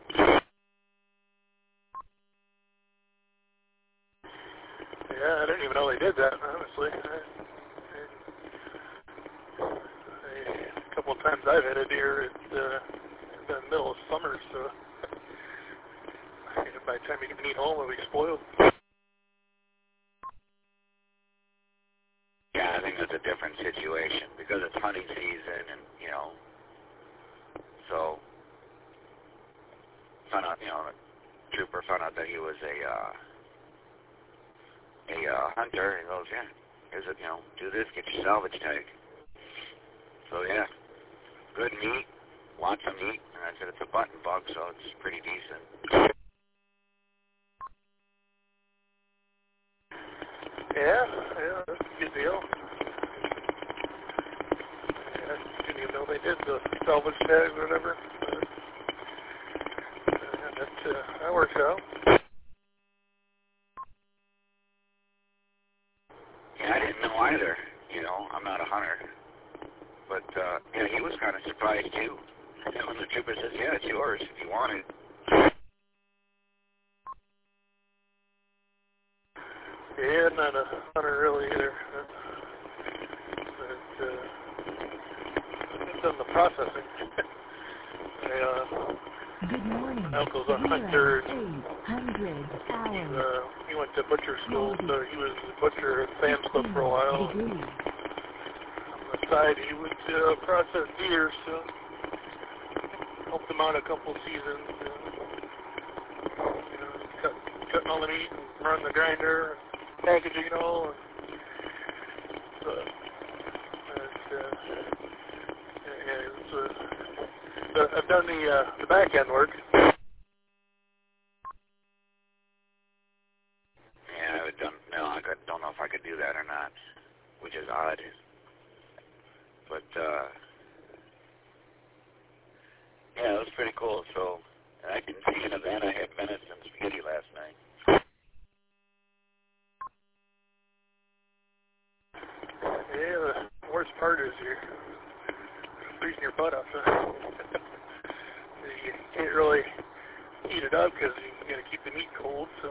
S7: Yeah, I didn't even know they did that, honestly. I, I, I, a couple of times I've had a deer, it's uh, in the middle of summer, so by the time you can eat home, it'll be spoiled.
S6: Yeah, I think it's a different situation because it's hunting season, and you know, so found out, you know, the trooper found out that he was a uh, a uh, hunter. He goes, yeah, here's a, you know, do this, get your salvage tag. So yeah, good meat, lots of meat, and I said it's a button buck, so it's pretty decent.
S7: Yeah, yeah, that's a good deal. Yeah, I didn't even know they did the salvage tag or whatever. But, uh, that, uh, that works out.
S6: Yeah, I didn't know either. You know, I'm not a hunter. But, uh, yeah, he was kind of surprised, too. And when the trooper says, yeah, it's yours if you want it.
S7: Yeah, I'm not a hunter really either. But, uh, I've done the processing. I, uh,
S1: Good morning.
S7: my uncle's a hunter.
S1: eight hundred
S7: He,
S1: hours.
S7: uh, he went to butcher school, so he was a butcher at Sam's Club for a while. And on the side, he would uh, process deer, so helped him out a couple seasons. Uh, you know, cut, cutting all the meat and run the grinder, packaging it all. And, so, and, uh, yeah, it's, uh, uh, I've done the uh, the back end work.
S6: Yeah, I would done, no, I could, don't know if I could do that or not, which is odd. But, uh, yeah, it was pretty cool. So, and I didn't see an event. I had venison and spaghetti last night.
S7: Yeah, the worst part is you're freezing your butt off. Huh? You can't really heat it up because you got to keep the meat cold. So,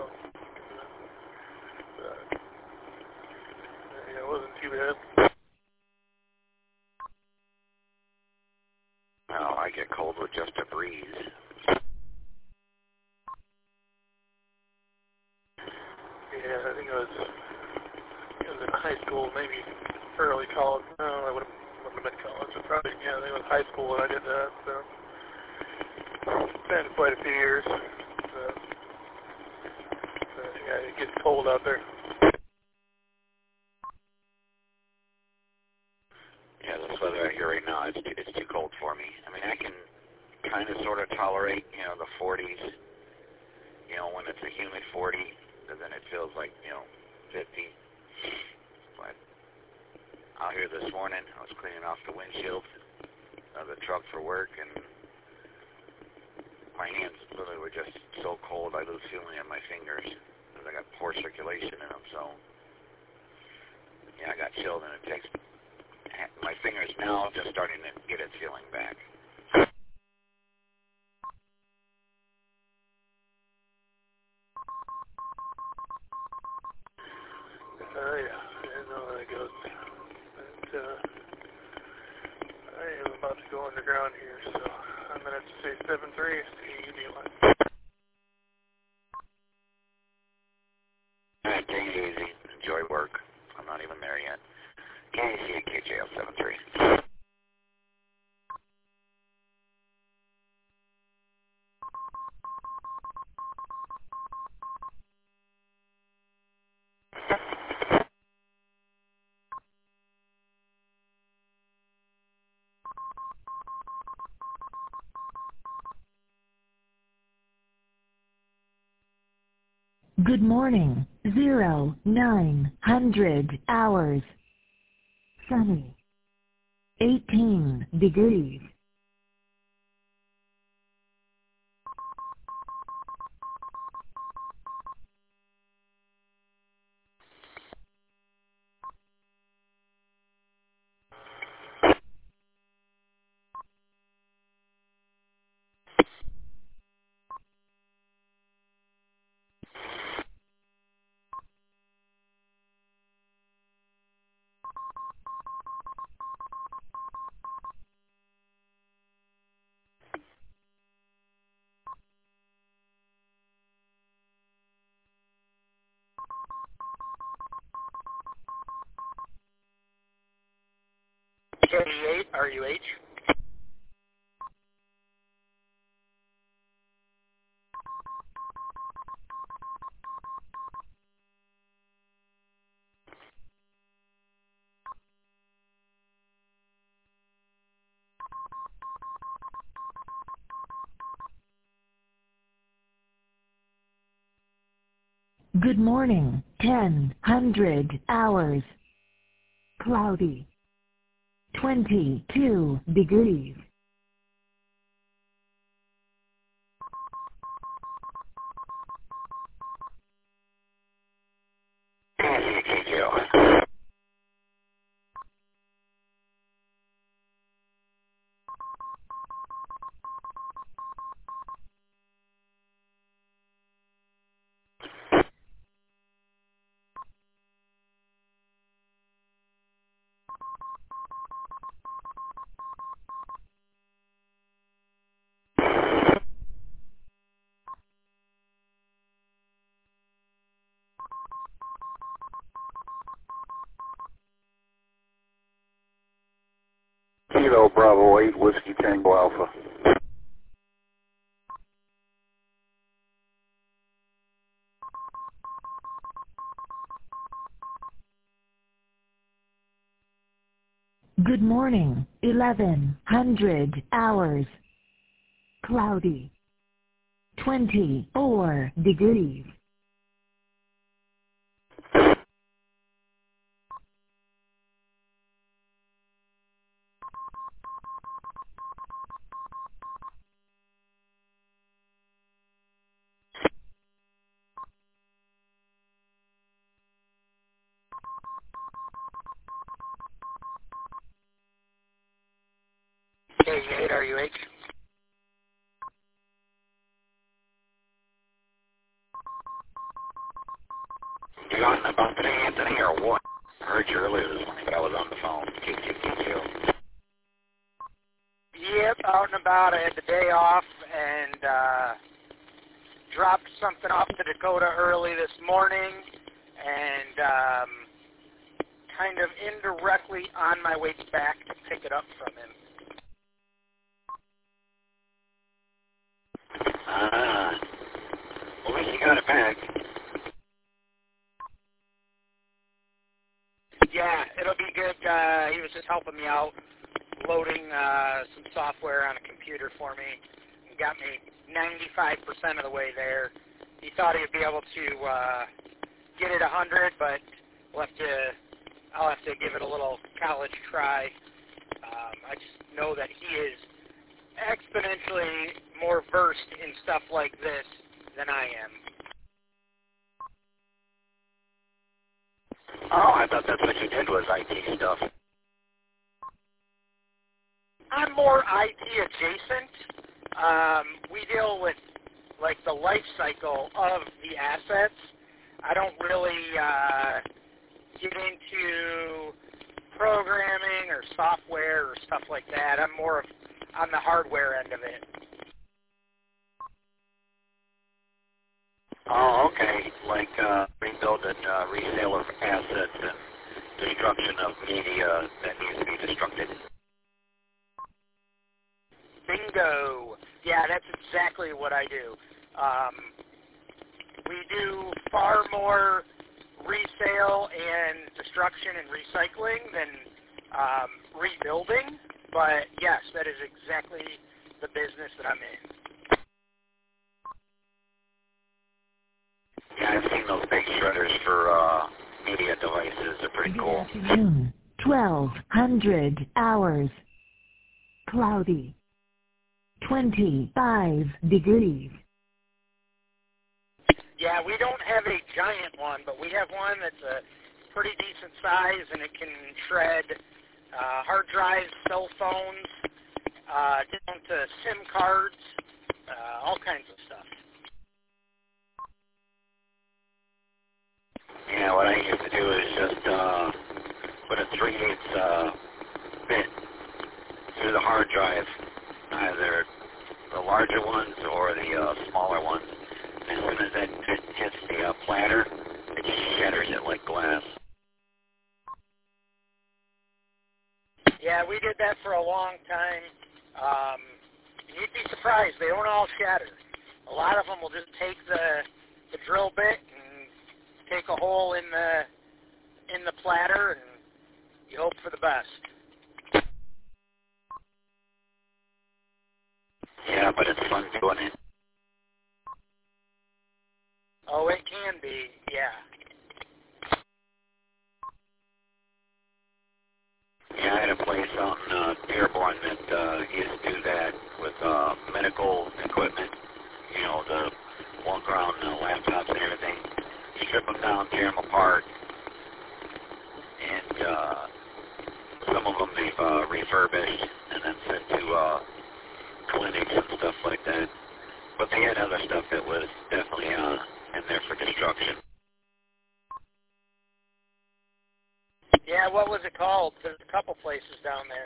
S7: uh, yeah, it wasn't too bad.
S6: No, I get cold with just a breeze.
S7: Yeah, I think it was, it was in high school, maybe early college. No, I would have been college. But probably, yeah, I think it was high school when I did that. So, it's been quite a few years. So, uh, yeah, it gets cold out there.
S6: Yeah, this weather out here right now, it's too, it's too cold for me. I mean, I can kind of sort of tolerate, you know, the forties, you know, when it's a humid forty, and then it feels like, you know, fifty. But out here this morning, I was cleaning off the windshield of the truck for work, and my hands literally were just so cold, I lose feeling in my fingers, because I got poor circulation in them, so, yeah, I got chilled, and it takes... My fingers now just starting to get its feeling back.
S7: Oh, yeah, I know how that goes. But, uh, I am about to go underground here, so I'm going to have to say seven three, see you deal it.
S6: All right, take it easy. Enjoy work. I'm not even there yet. K A C K J L seven three.
S1: Good morning. zero, nine hundred hours. Sunny. eighteen degrees.
S5: K eight, R U H.
S1: Good morning, ten hundred hours. Cloudy. twenty-two degrees.
S4: Kilo Bravo eight, Whiskey Tango Alpha.
S1: Good morning, eleven hundred hours. Cloudy. twenty-four degrees.
S5: K eight, R U H.
S6: You on about today, Anthony, or what? I heard you earlier this morning, but I was on the phone. Q Q Q Q.
S5: Yep, out and about. I had the day off and uh, dropped something off to Dakota early this morning, and um, kind of indirectly on my way back to pick it up from him.
S6: Ah. Well, at least you got it back.
S5: Yeah, it'll be good. Uh, he was just helping me out, loading uh, some software on a computer for me. He got me ninety-five percent of the way there. He thought he'd be able to uh, get it one hundred, but we'll have to, I'll have to give it a little college try. Um, I just know that he is exponentially more versed in stuff like this than I am.
S6: Oh, I thought that's what you did was I T stuff.
S5: I'm more I T adjacent. Um, we deal with like the life cycle of the assets. I don't really uh, get into programming or software or stuff like that. I'm more of on the hardware end of it.
S6: Oh, okay. Like uh, rebuilding uh, resale of assets and destruction of media that needs to be destructed.
S5: Bingo. Yeah, that's exactly what I do. Um, we do far more resale and destruction and recycling than um, rebuilding, but yes, that is exactly the business that I'm in.
S6: Yeah, I've seen those big shredders for uh, media devices are pretty
S1: Good
S6: cool.
S1: afternoon. twelve hundred hours. Cloudy. twenty-five degrees.
S5: Yeah, we don't have a giant one, but we have one that's a pretty decent size, and it can shred uh, hard drives, cell phones, uh, down to SIM cards, uh, all kinds of stuff.
S6: Yeah, what I used to do is just uh, put a three eighths uh, bit through the hard drive, either the larger ones or the uh, smaller ones. As soon as that bit hits the uh, platter, it just shatters it like glass.
S5: Yeah, we did that for a long time. Um, you'd be surprised. They don't all shatter. A lot of them will just take the, the drill bit and take a hole in the in the platter, and you hope for the best.
S6: Yeah, but it's fun doing it.
S5: Oh, it can be, yeah.
S6: Yeah, I had a place out in uh, Dearborn that uh, used to do that with uh, medical equipment, you know, the walk-around uh, laptops and everything. Strip them down, tear them apart, and uh, some of them they've uh, refurbished and then sent to uh, clinics and stuff like that. But they had other stuff that was definitely uh, in there for destruction.
S5: Yeah, what was it called? There's a couple places down there.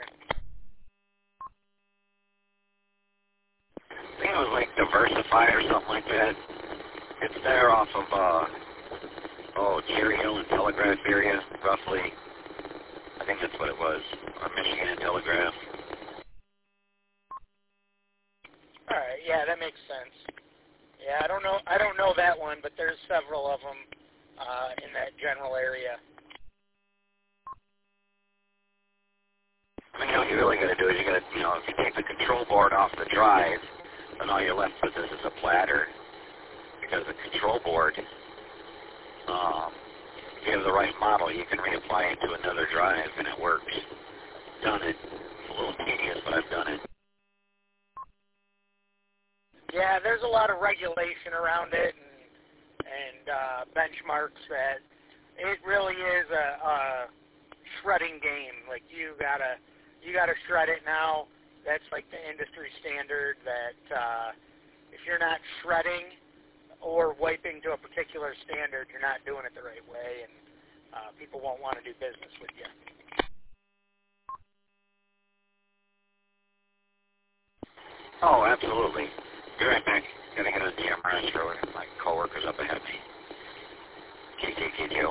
S6: I think it was like Diversify or something like that. It's there off of, uh, oh, Cherry Hill and Telegraph area, roughly. I think that's what it was, or Michigan and Telegraph.
S5: All right, yeah, that makes sense. Yeah, I don't know, I don't know that one, but there's several of them uh, in that general area.
S6: I mean, what you really got to do is you got to, you know, if you take the control board off the drive, then all you're left with is a platter. Because the control board, um, if you have the right model, you can reapply it to another drive, and it works. Done it. It's a little tedious, but I've done it.
S5: Yeah, there's a lot of regulation around it and, and uh, benchmarks that it really is a, a shredding game. Like you gotta, you gotta shred it now. That's like the industry standard that uh, if you're not shredding or wiping to a particular standard, you're not doing it the right way, and uh, people won't want to do business with you.
S6: Oh, absolutely. Be right back. Gotta get on the M R S for my coworkers up ahead of me. K K K Q.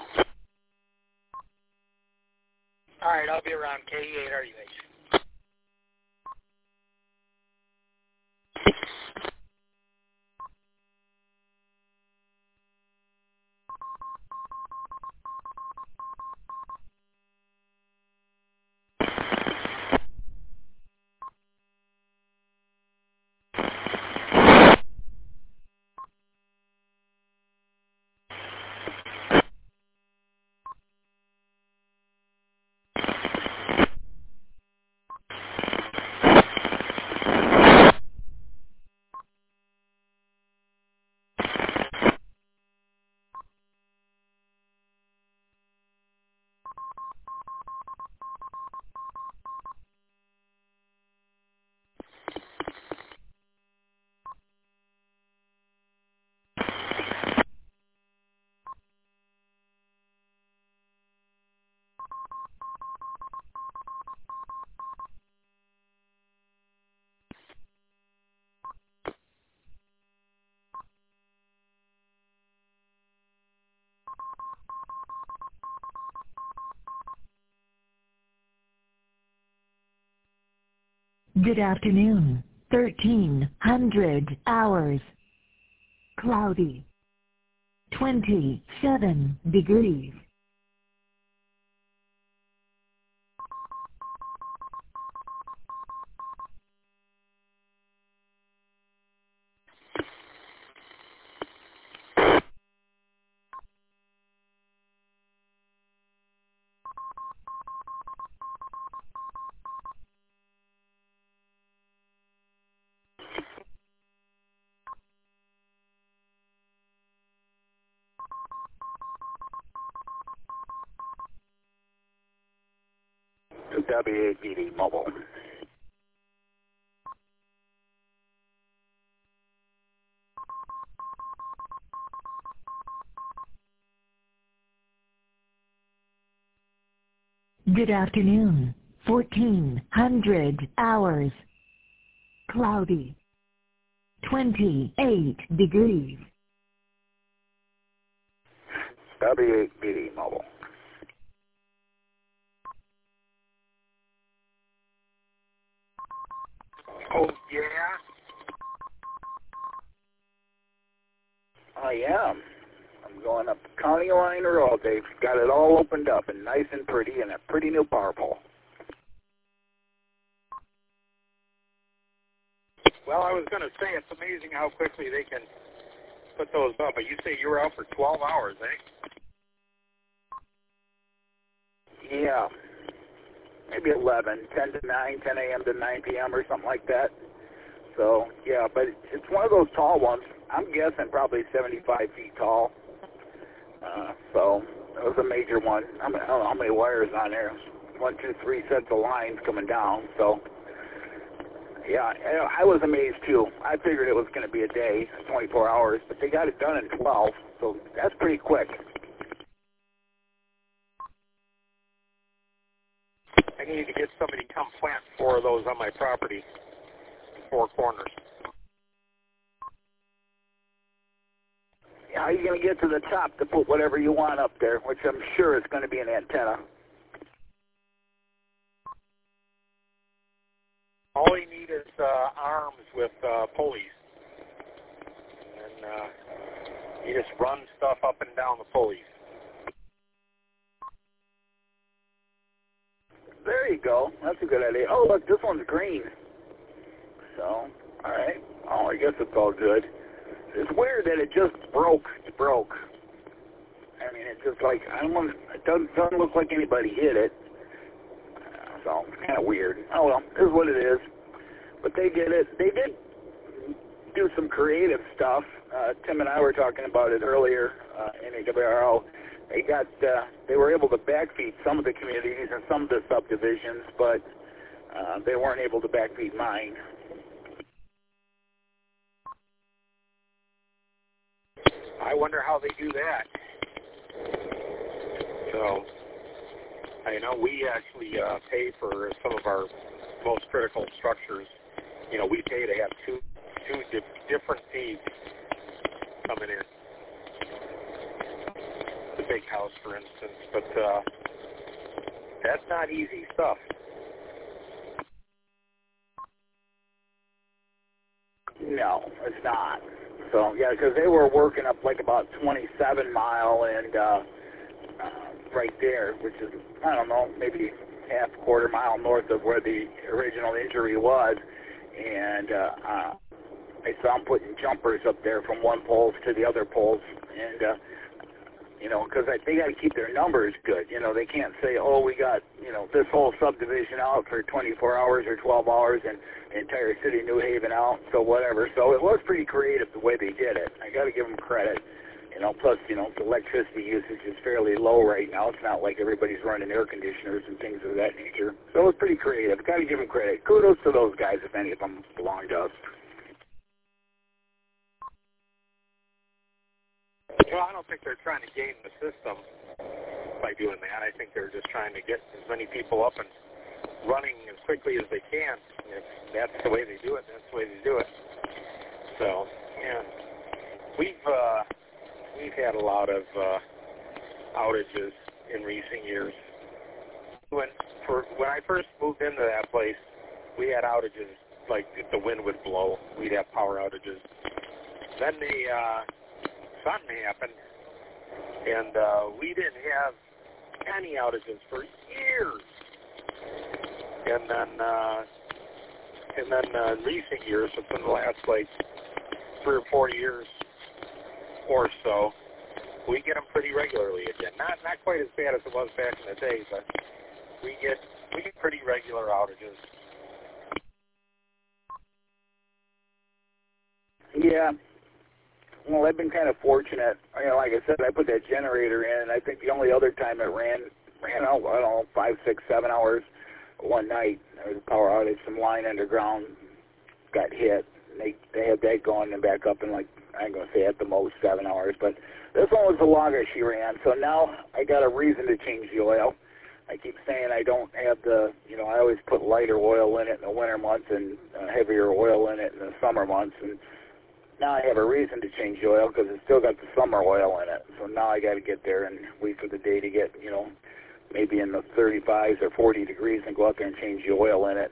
S5: All right, I'll be around K E eight R U H.
S1: Good afternoon. thirteen hundred hours. Cloudy. twenty-seven degrees.
S4: W eight B D Mobile.
S1: Good afternoon. fourteen hundred hours. Cloudy. twenty-eight degrees.
S4: W eight B D Mobile.
S7: Oh, yeah?
S4: I am. I'm going up County Line Road. They've got it all opened up and nice and pretty and a pretty new power pole.
S7: Well, I was going to say, it's amazing how quickly they can put those up. But you say you were out for twelve hours, eh?
S4: Yeah. Maybe eleven, ten to nine, ten a.m. to nine p.m. or something like that. So, yeah, but it's one of those tall ones. I'm guessing probably seventy-five feet tall. Uh, so, it was a major one. I, mean, I don't know how many wires on there. One, two, three sets of lines coming down. So, yeah, I was amazed too. I figured it was going to be a day, twenty-four hours, but they got it done in twelve, so that's pretty quick.
S7: I need to get somebody to come plant four of those on my property, four corners.
S4: How are you going to get to the top to put whatever you want up there, which I'm sure is going to be an antenna?
S7: All you need is uh, arms with uh, pulleys. And uh, you just run stuff up and down the pulleys.
S4: There you go. That's a good idea. Oh, look, this one's green. So, all right. Oh, I guess it's all good. It's weird that it just broke. It broke. I mean, it's just like, I don't want, it doesn't, doesn't look like anybody hit it. Uh, so, it's kind of weird. Oh, well, it is what it is. But they did it. They did do some creative stuff. Uh, Tim and I were talking about it earlier uh, in A W R O. They got, uh, they were able to backfeed some of the communities and some of the subdivisions, but uh, they weren't able to backfeed mine.
S7: I wonder how they do that. So, I know we actually uh, pay for some of our most critical structures. You know, we pay to have two two di- different feeds coming in. The big house, for instance, but uh, that's not easy stuff.
S4: No, it's not. So, yeah, because they were working up like about twenty-seven mile and uh, uh, right there, which is, I don't know, maybe half, quarter mile north of where the original injury was. And uh, uh, I saw them putting jumpers up there from one pole to the other poles. And, uh, you know, because they got to keep their numbers good. You know, they can't say, oh, we got, you know, this whole subdivision out for twenty-four hours or twelve hours and the entire city of New Haven out, so whatever. So it was pretty creative the way they did it. I got to give them credit. You know, plus, you know, the electricity usage is fairly low right now. It's not like everybody's running air conditioners and things of that nature. So it was pretty creative. Got to give them credit. Kudos to those guys, if any of them belong to us.
S7: Well, I don't think they're trying to game the system by doing that. I think they're just trying to get as many people up and running as quickly as they can. If that's the way they do it, that's the way they do it. So, yeah. We've, uh, we've had a lot of uh, outages in recent years. When, for, when I first moved into that place, we had outages, like the wind would blow. We'd have power outages. Then the... Uh, something happened, and uh, we didn't have any outages for years. And then, uh, and then uh, in recent years, within the last like three or four years or so, we get them pretty regularly again. Not not quite as bad as it was back in the day, but we get we get pretty regular outages.
S4: Yeah. Well, I've been kind of fortunate. You know, like I said, I put that generator in, and I think the only other time it ran, ran out, I don't know, five, six, seven hours
S8: one night there was a power outage, some line underground got hit. They they had that going and back up in like, I'm going to say at the most seven hours, but this one was the longest she ran. So now I got a reason to change the oil. I keep saying I don't have the, you know, I always put lighter oil in it in the winter months and uh, heavier oil in it in the summer months. And now I have a reason to change the oil because it's still got the summer oil in it. So now I got to get there and wait for the day to get, you know, maybe in the thirty-fives or forty degrees and go out there and change the oil in it.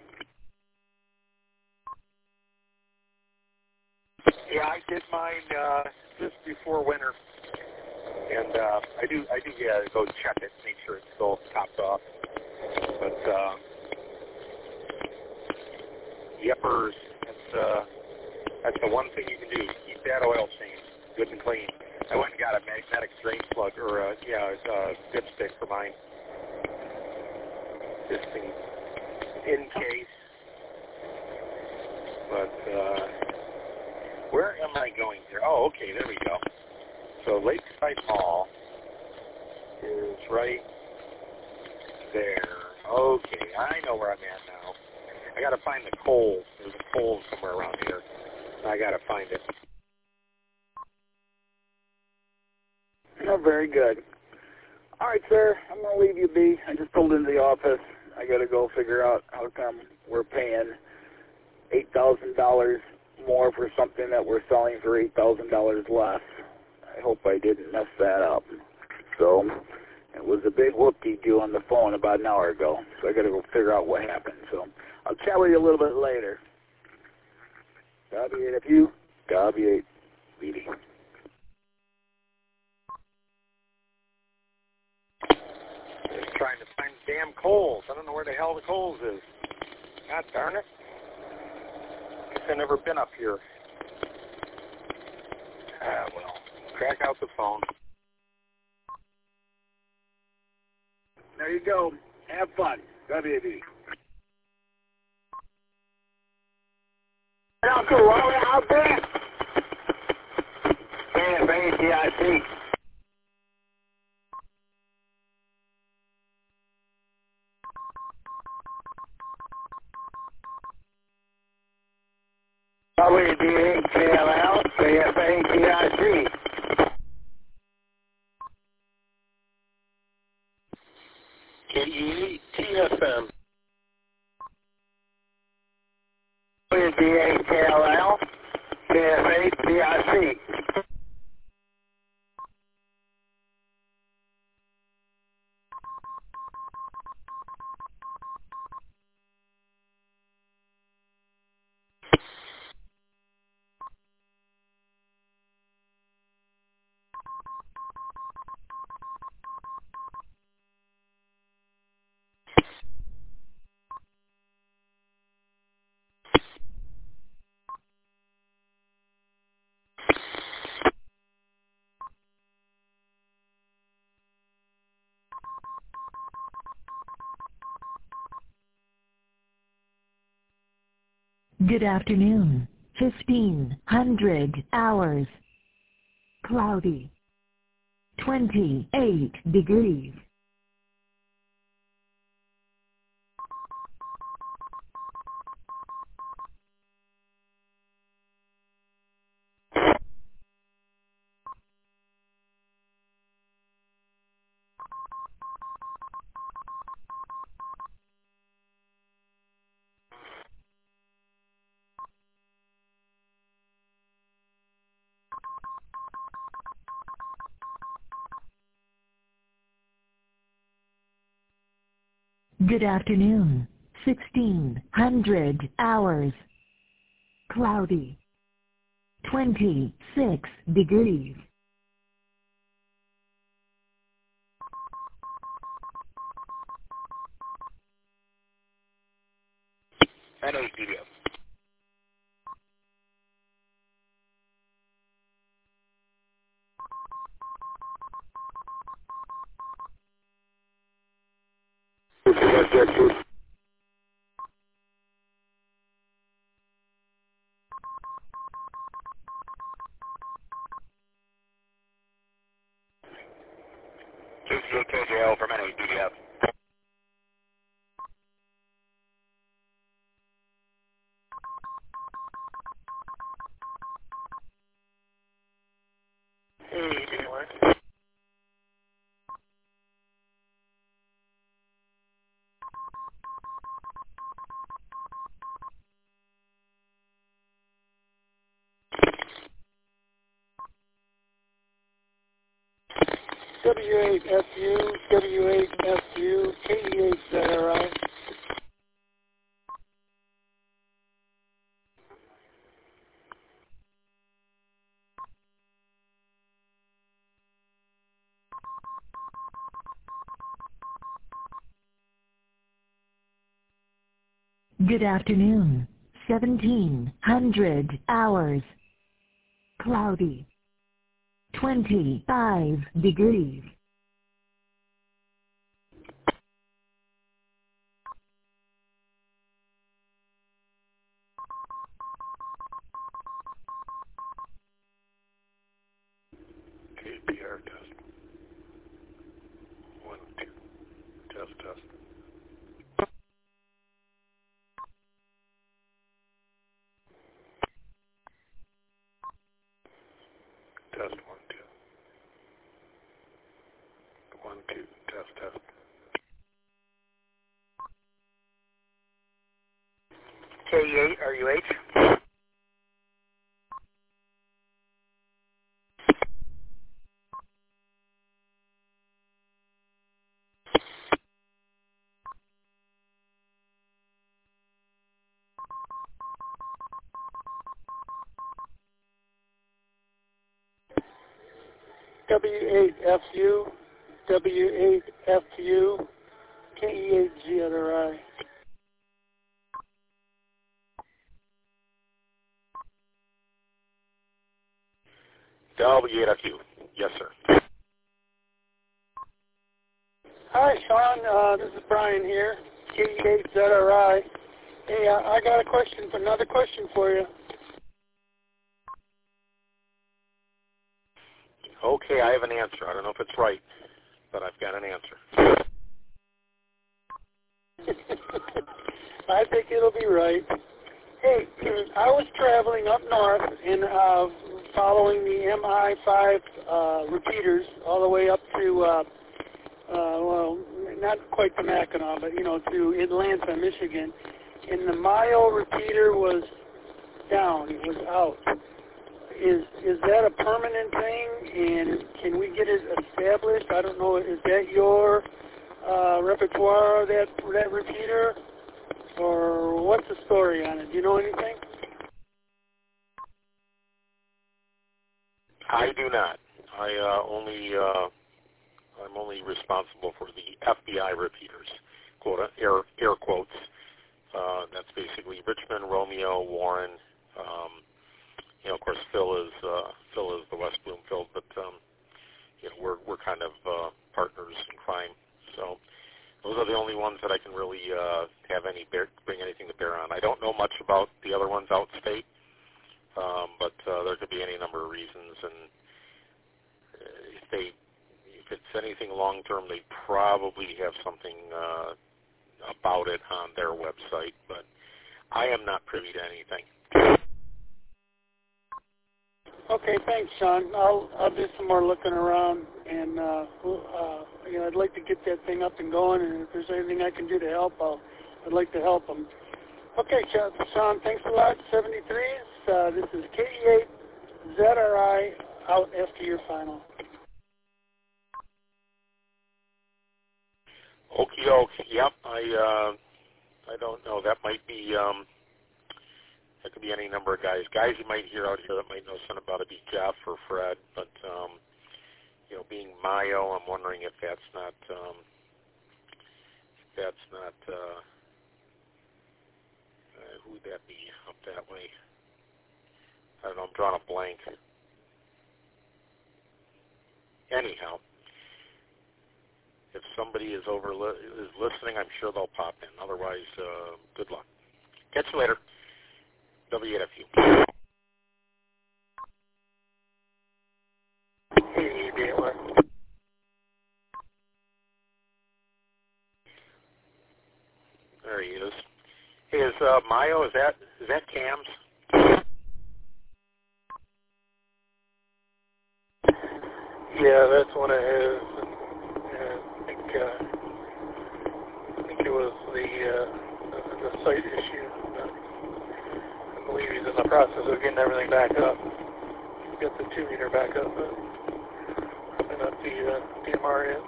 S4: Yeah, I did mine uh, just before winter, and uh, I do I do yeah go check it, make sure it's still topped off. But uh, yippers, that's uh, that's the one thing you can do. Keep that oil change good and clean. I went and got a magnetic drain plug or a, yeah a dipstick for mine, just in, in case. But. Uh, Where am I going here? Oh, okay, there we go. So Lakeside Mall is right there. Okay, I know where I'm at now. I got to find the Kohl's. There's a Kohl's somewhere around here. I got to find it.
S8: Oh, very good. All right, sir, I'm going to leave you be. I just pulled into the office. I got to go figure out how come we're paying eight thousand dollars more for something that we're selling for eight thousand dollars less. I hope I didn't mess that up. So it was a big whoop-de-doo on the phone about an hour ago, so I got to go figure out what happened. So I'll chat with you a little bit later. W eight F U, W eight B D.
S4: Just trying to find damn Kohl's. I don't know where the hell the Kohl's is. God darn it. I've never been up here. Ah, well, crack out the phone.
S8: There you go. Have fun. W A B.
S5: Uncle Wally out there. Man, man, T I C. W D A K L L, K F A T I C.
S4: K E T F M.
S5: W D A K L L, K F A T I C.
S1: Good afternoon. fifteen hundred hours. Cloudy. twenty-eight degrees. Good afternoon. sixteen hundred hours. Cloudy. twenty-six degrees.
S3: N A D F. two C K J L from N A D F.
S7: W eight F U, W eight F U, K E eight Z R I.
S1: Good afternoon. seventeen hundred hours. Cloudy. twenty-five degrees.
S4: K P R test. One, two. Test, test. Test, one, two. One, two. Test, test.
S5: K E eight, R U H.
S7: W eight F U, W eight F U, K E eight Z R I.
S4: W eight F U. Yes, sir.
S7: Hi, Sean. Uh, this is Brian here, K E eight Z R I. Hey, uh, I got a question, another question for you.
S4: Okay, I have an answer. I don't know if it's right, but I've got an answer.
S7: I think it'll be right. Hey, I was traveling up north and uh, following the M I five uh, repeaters all the way up to, uh, uh, well, not quite to Mackinac, but, you know, to Atlanta, Michigan. And the Mayo repeater was down. It was out. Is is that a permanent thing, and can we get it established? I don't know. Is that your uh, repertoire, that that repeater, or what's the story on it? Do you know anything?
S4: I do not. I uh, only uh, I'm only responsible for the F B I repeaters, quote air air quotes. Uh, that's basically Richmond, Romeo, Warren. Um, You know, of course, Phil is uh, Phil is the West Bloomfield, but um, you know, we're we're kind of uh, partners in crime. So those are the only ones that I can really uh, have any bear, bring anything to bear on. I don't know much about the other ones outstate, um, but uh, there could be any number of reasons. And if they, if it's anything long term, they probably have something uh, about it on their website. But I am not privy to anything.
S7: Okay, thanks, Sean. I'll I'll do some more looking around, and uh, uh, you know, I'd like to get that thing up and going. And if there's anything I can do to help, I'll I'd like to help them. Okay, Sean. Thanks a lot. seventy-threes. Uh, this is K E eight Z R I out after your final.
S4: Okie doke. Yep. I uh, I don't know. That might be. Um, That could be any number of guys. Guys you might hear out here that might know something about it be Jeff or Fred, but, um, you know, being Mayo, I'm wondering if that's not, um, if that's not, uh, uh, who would that be up that way? I don't know, I'm drawing a blank. Anyhow, if somebody is over li- is listening, I'm sure they'll pop in. Otherwise, uh, good luck. Catch you later. W eight F U.
S7: Hey, Baylor.
S4: There he is. Hey, is uh, Mayo, is that is that Cam's?
S7: Yeah, that's one of his. Uh, I think uh, I think it was the uh, the, the site issue. I believe he's in the process of getting everything back up. He's got the two meter back up, but I at the uh, D M R end.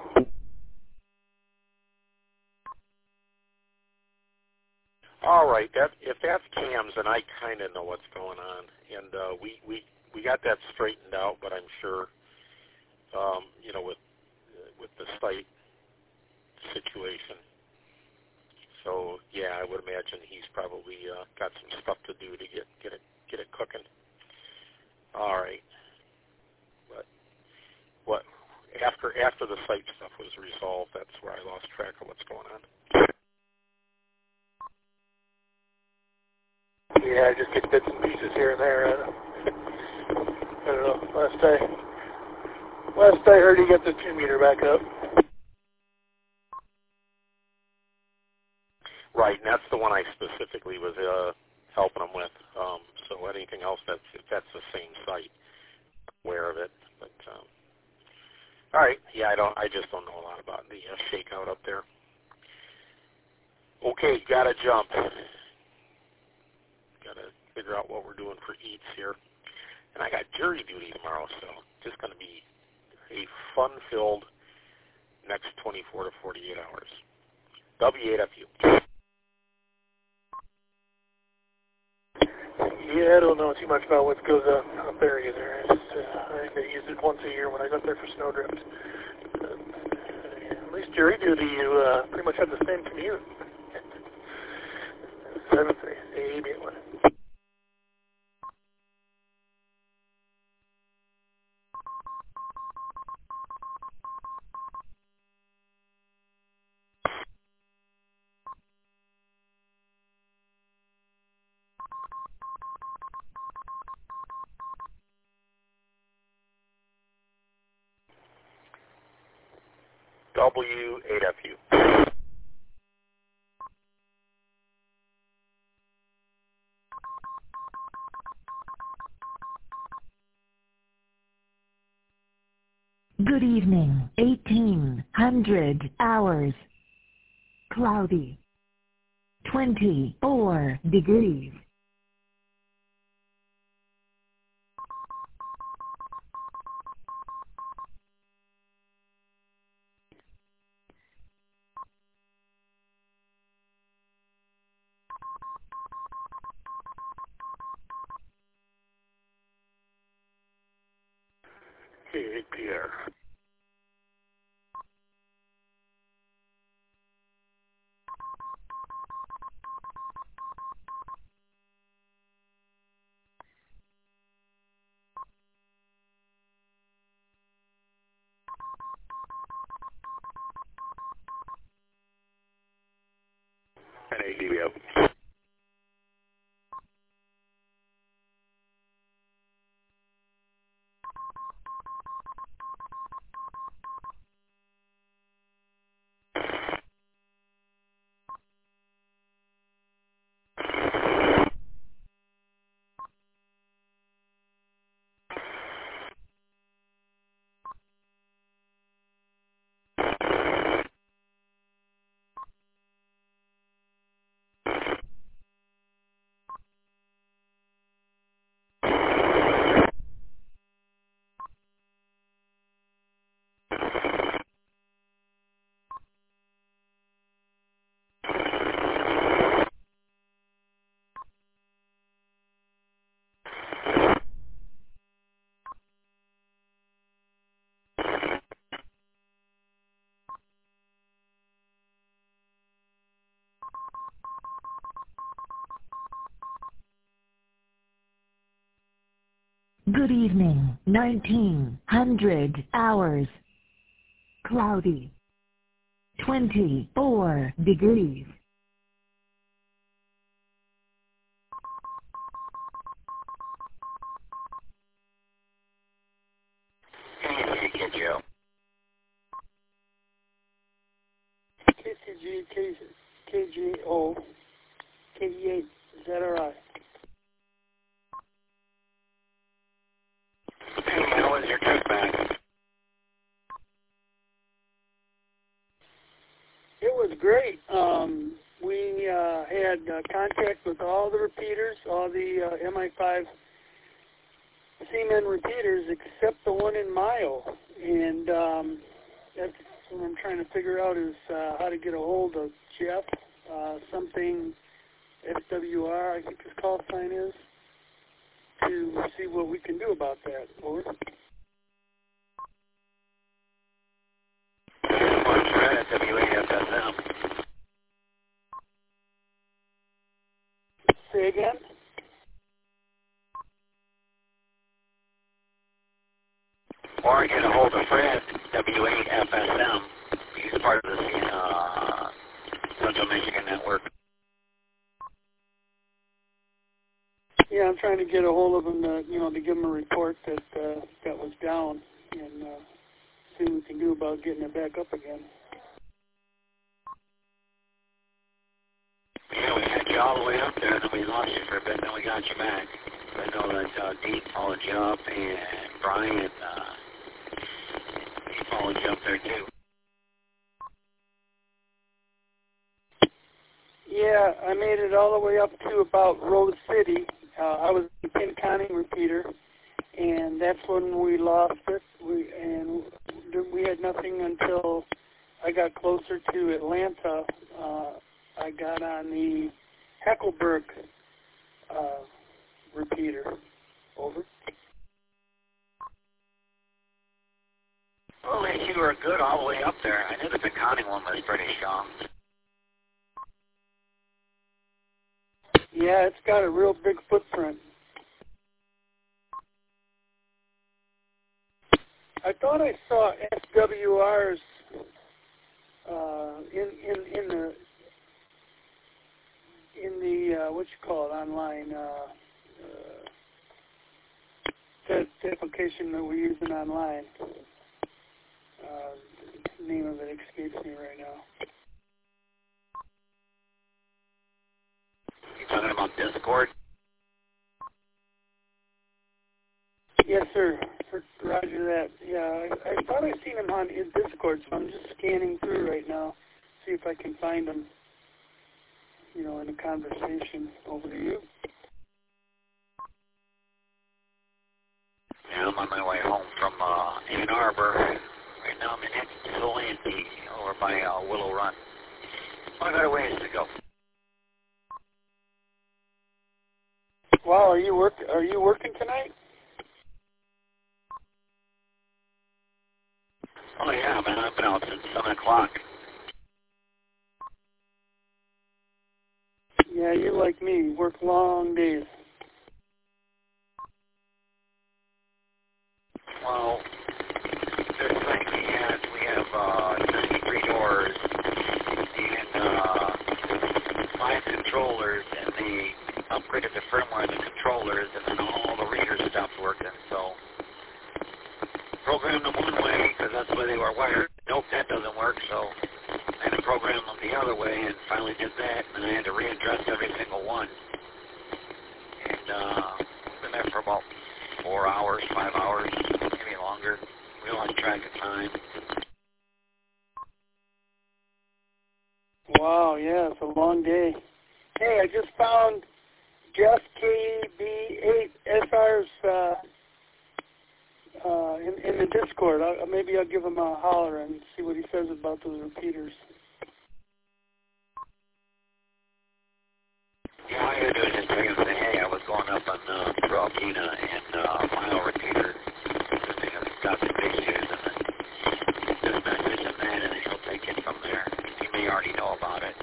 S4: All right, that if that's cams, then I kind of know what's going on, and uh, we we we got that straightened out. But I'm sure, um, you know, with with the site situation. So yeah, I would imagine he's probably uh, got some stuff to do to get get it get it cooking. All right, but what after after the site stuff was resolved, that's where I lost track of what's going on.
S7: Yeah, I just get bits and pieces here and there. I don't, I don't know. Last I last I heard, he got the two meter back up.
S4: Right, and that's the one I specifically was uh, helping them with. Um, so anything else that's if that's the same site, I'm aware of it. But um, all right, yeah, I don't. I just don't know a lot about the uh, shakeout up there. Okay, gotta jump. Gotta figure out what we're doing for eats here, and I got jury duty tomorrow, so just gonna be a fun-filled next twenty-four to forty-eight hours. W eight F U.
S7: Yeah, I don't know too much about what goes on up there either. It's, uh, I think they use it once a year when I go up there for snowdrift. Uh, at least jury duty, you uh, pretty much have the same commute. seven three, A B one.
S4: W eight F U.
S1: Good evening, eighteen hundred hours. Cloudy. twenty-four degrees.
S4: Hey, Pierre. N A D B F.
S1: Good evening, nineteen hundred hours. Cloudy. twenty-four degrees.
S6: Hey, Joe.
S9: K C G, K G O, K E eight, Z R I.
S6: How was your trip back?
S9: It was great. Um, we uh, had uh, contact with all the repeaters, all the uh, M I five Seaman repeaters, except the one in Mayo. And um, that's what I'm trying to figure out is uh, how to get a hold of Jeff, uh, something S W R, I think his call sign is, to see what we can do about that. Over.
S6: W A F S M.
S9: Say again?
S6: Or get a hold of Fred, W A F S M. He's part of the uh, Central Michigan Network.
S9: Yeah, I'm trying to get a hold of him to, you know, to give him a report that uh, that was down and uh, see what we can do about getting it back up again.
S6: Yeah, we had you all the way up there, and then we lost you for a bit, and then we got you back. I know that uh, Deep followed you up, and Brian, uh, he followed you up there too.
S9: Yeah, I made it all the way up to about Rose City. Uh, I was in Pinconning repeater, and that's when we lost it. We and we had nothing until I got closer to Atlanta. Uh, I got on the Heckleberg uh, repeater. Over.
S6: Well, at least you were good all the way up there. I knew the Pinconning one was pretty strong.
S9: Yeah, it's got a real big footprint. I thought I saw S W Rs uh, in in in the in the uh, what you call it online. Uh, uh, that application that we're using online. Uh, the name of it escapes me right now.
S6: You talking about Discord?
S9: Yes, sir. Roger that. Yeah, I, I thought I'd seen him on his Discord, so I'm just scanning through right now, see if I can find him, you know, in a conversation. Over to you.
S6: Yeah, I'm on my way home from uh, Ann Arbor. Right now I'm in Ypsilanti over by uh, Willow Run. I got a ways to go.
S9: Wow, are you work? Are you working tonight?
S6: Oh yeah, man, I've been out since seven o'clock.
S9: Yeah, you're like me. Work long days.
S6: Well, this thing we had, we have uh, ninety-three doors and uh, five controllers, and they upgraded the firmware of the controllers, and then all the readers stopped working. So programmed them one way because that's the way they were wired. Nope, that doesn't work. So I had to program them the other way, and finally did that, and then I had to readdress every single one. And uh, been there for about four hours, five hours, maybe longer. We lost track of time.
S9: Wow, yeah, it's a long day. Hey, I just found Jeff K B eight S R's uh, uh, in, in the Discord. I'll, maybe I'll give him a holler and see what he says about those repeaters.
S6: Yeah, all you gotta do is just bring him and say, hey, I was going up on uh, Ralkina and uh, mile repeater. They have got some issues, and then just message him that, and he'll take it from there. He may already know about it.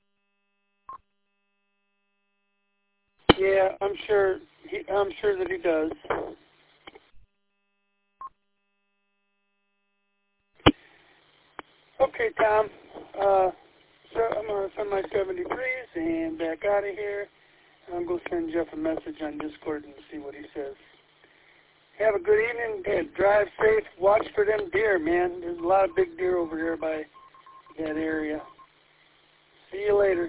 S9: Yeah, I'm sure. He, I'm sure that he does. Okay, Tom. Uh, so I'm gonna send my seventy-threes and back out of here. I'm gonna send Jeff a message on Discord and see what he says. Have a good evening. And drive safe. Watch for them deer, man. There's a lot of big deer over there by that area. See you later.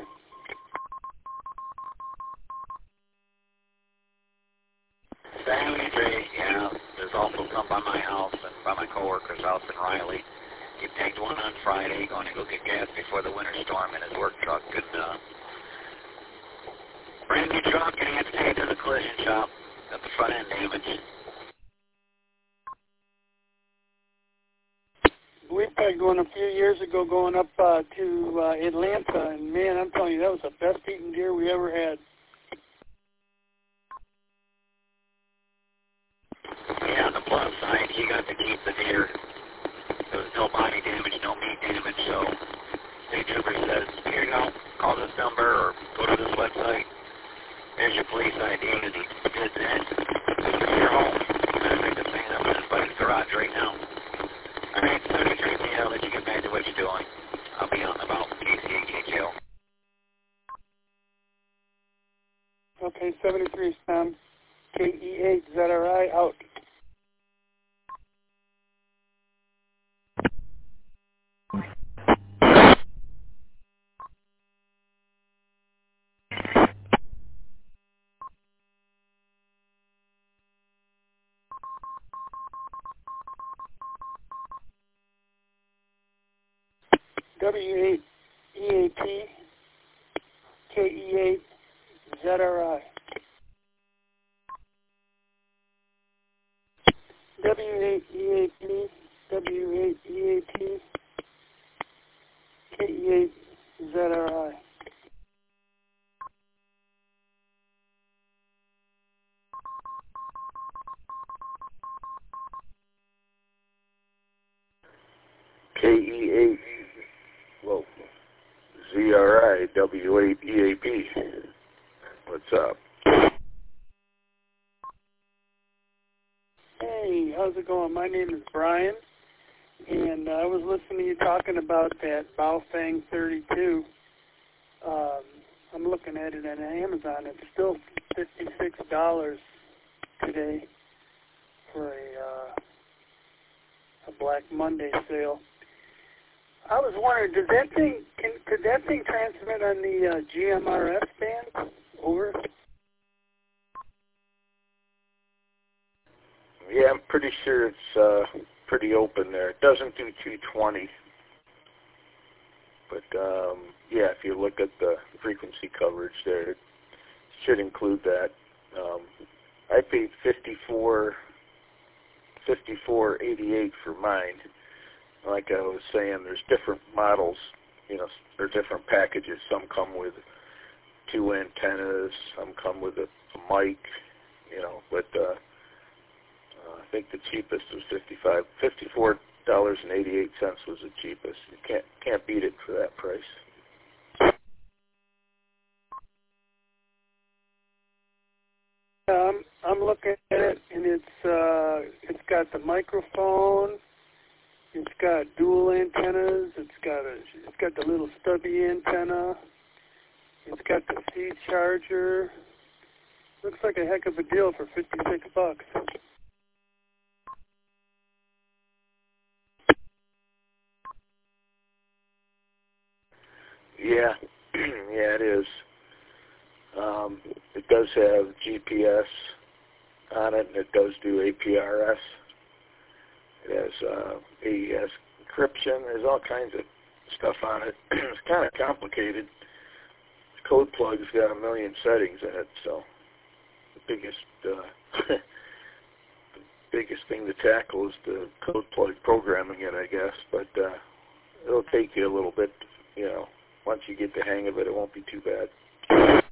S6: Saturday, yeah. There's also some by my house and by my coworker's house in Riley. He tanked one on Friday, going to go get gas before the winter storm in his work truck. And uh, brand new truck, and he had to take it to the collision shop. Got the front end damage.
S9: we've been going a few years ago, going up uh, to uh, Atlanta, and man, I'm telling you, that was the best eating deer we ever had.
S6: Yeah, on the plus side, you got to keep the deer. There was no body damage, no meat damage, so State Trooper says, here you go, call this number or go to this website. There's your police I D, and he did that. This is your home. I think the thing up in his buddy's garage right now. All right, seventy-three P, I'll let you get back to what you're doing. I'll be on about K C A K J L.
S9: Okay, seventy-three, Sam. K E eight Z R I out. W eight E A P, K E eight Z R I. W eight E A P, W eight E A P, K E eight Z R I.
S4: K E eight, well, Z R I, W eight E A P. What's up?
S9: Hey, how's it going? My name is Brian, and uh, I was listening to you talking about that Baofeng thirty-two. Um, I'm looking at it on Amazon. It's still fifty-six dollars today for a, uh, a Black Monday sale. I was wondering, does that thing can could that thing transmit on the uh, G M R S band? Over.
S4: Yeah, I'm pretty sure it's uh, pretty open there. It doesn't do two twenty, but um, yeah, if you look at the frequency coverage there, it should include that. Um, I paid fifty-four, fifty-four eighty-eight for mine. Like I was saying, there's different models. You know, there are different packages. Some come with two antennas. Some come with a, a mic. You know, but uh, uh, I think the cheapest was fifty-five, fifty-four dollars and eighty-eight cents was the cheapest. You can't can't beat it for that price.
S9: Um, I'm looking at it, and it's uh, it's got the microphone. It's got dual antennas. It's got a it's got the little stubby antenna. It's got the C charger. Looks like a heck of a deal for fifty-six bucks.
S4: Yeah, yeah, it is. Um, it does have G P S on it, and it does do A P R S. It has uh, A E S encryption. There's all kinds of stuff on it. It's kind of complicated. The code plug's got a million settings in it, so the biggest uh, the biggest thing to tackle is the code plug programming it, I guess. But uh, it'll take you a little bit, you know. Once you get the hang of it, it won't be too bad.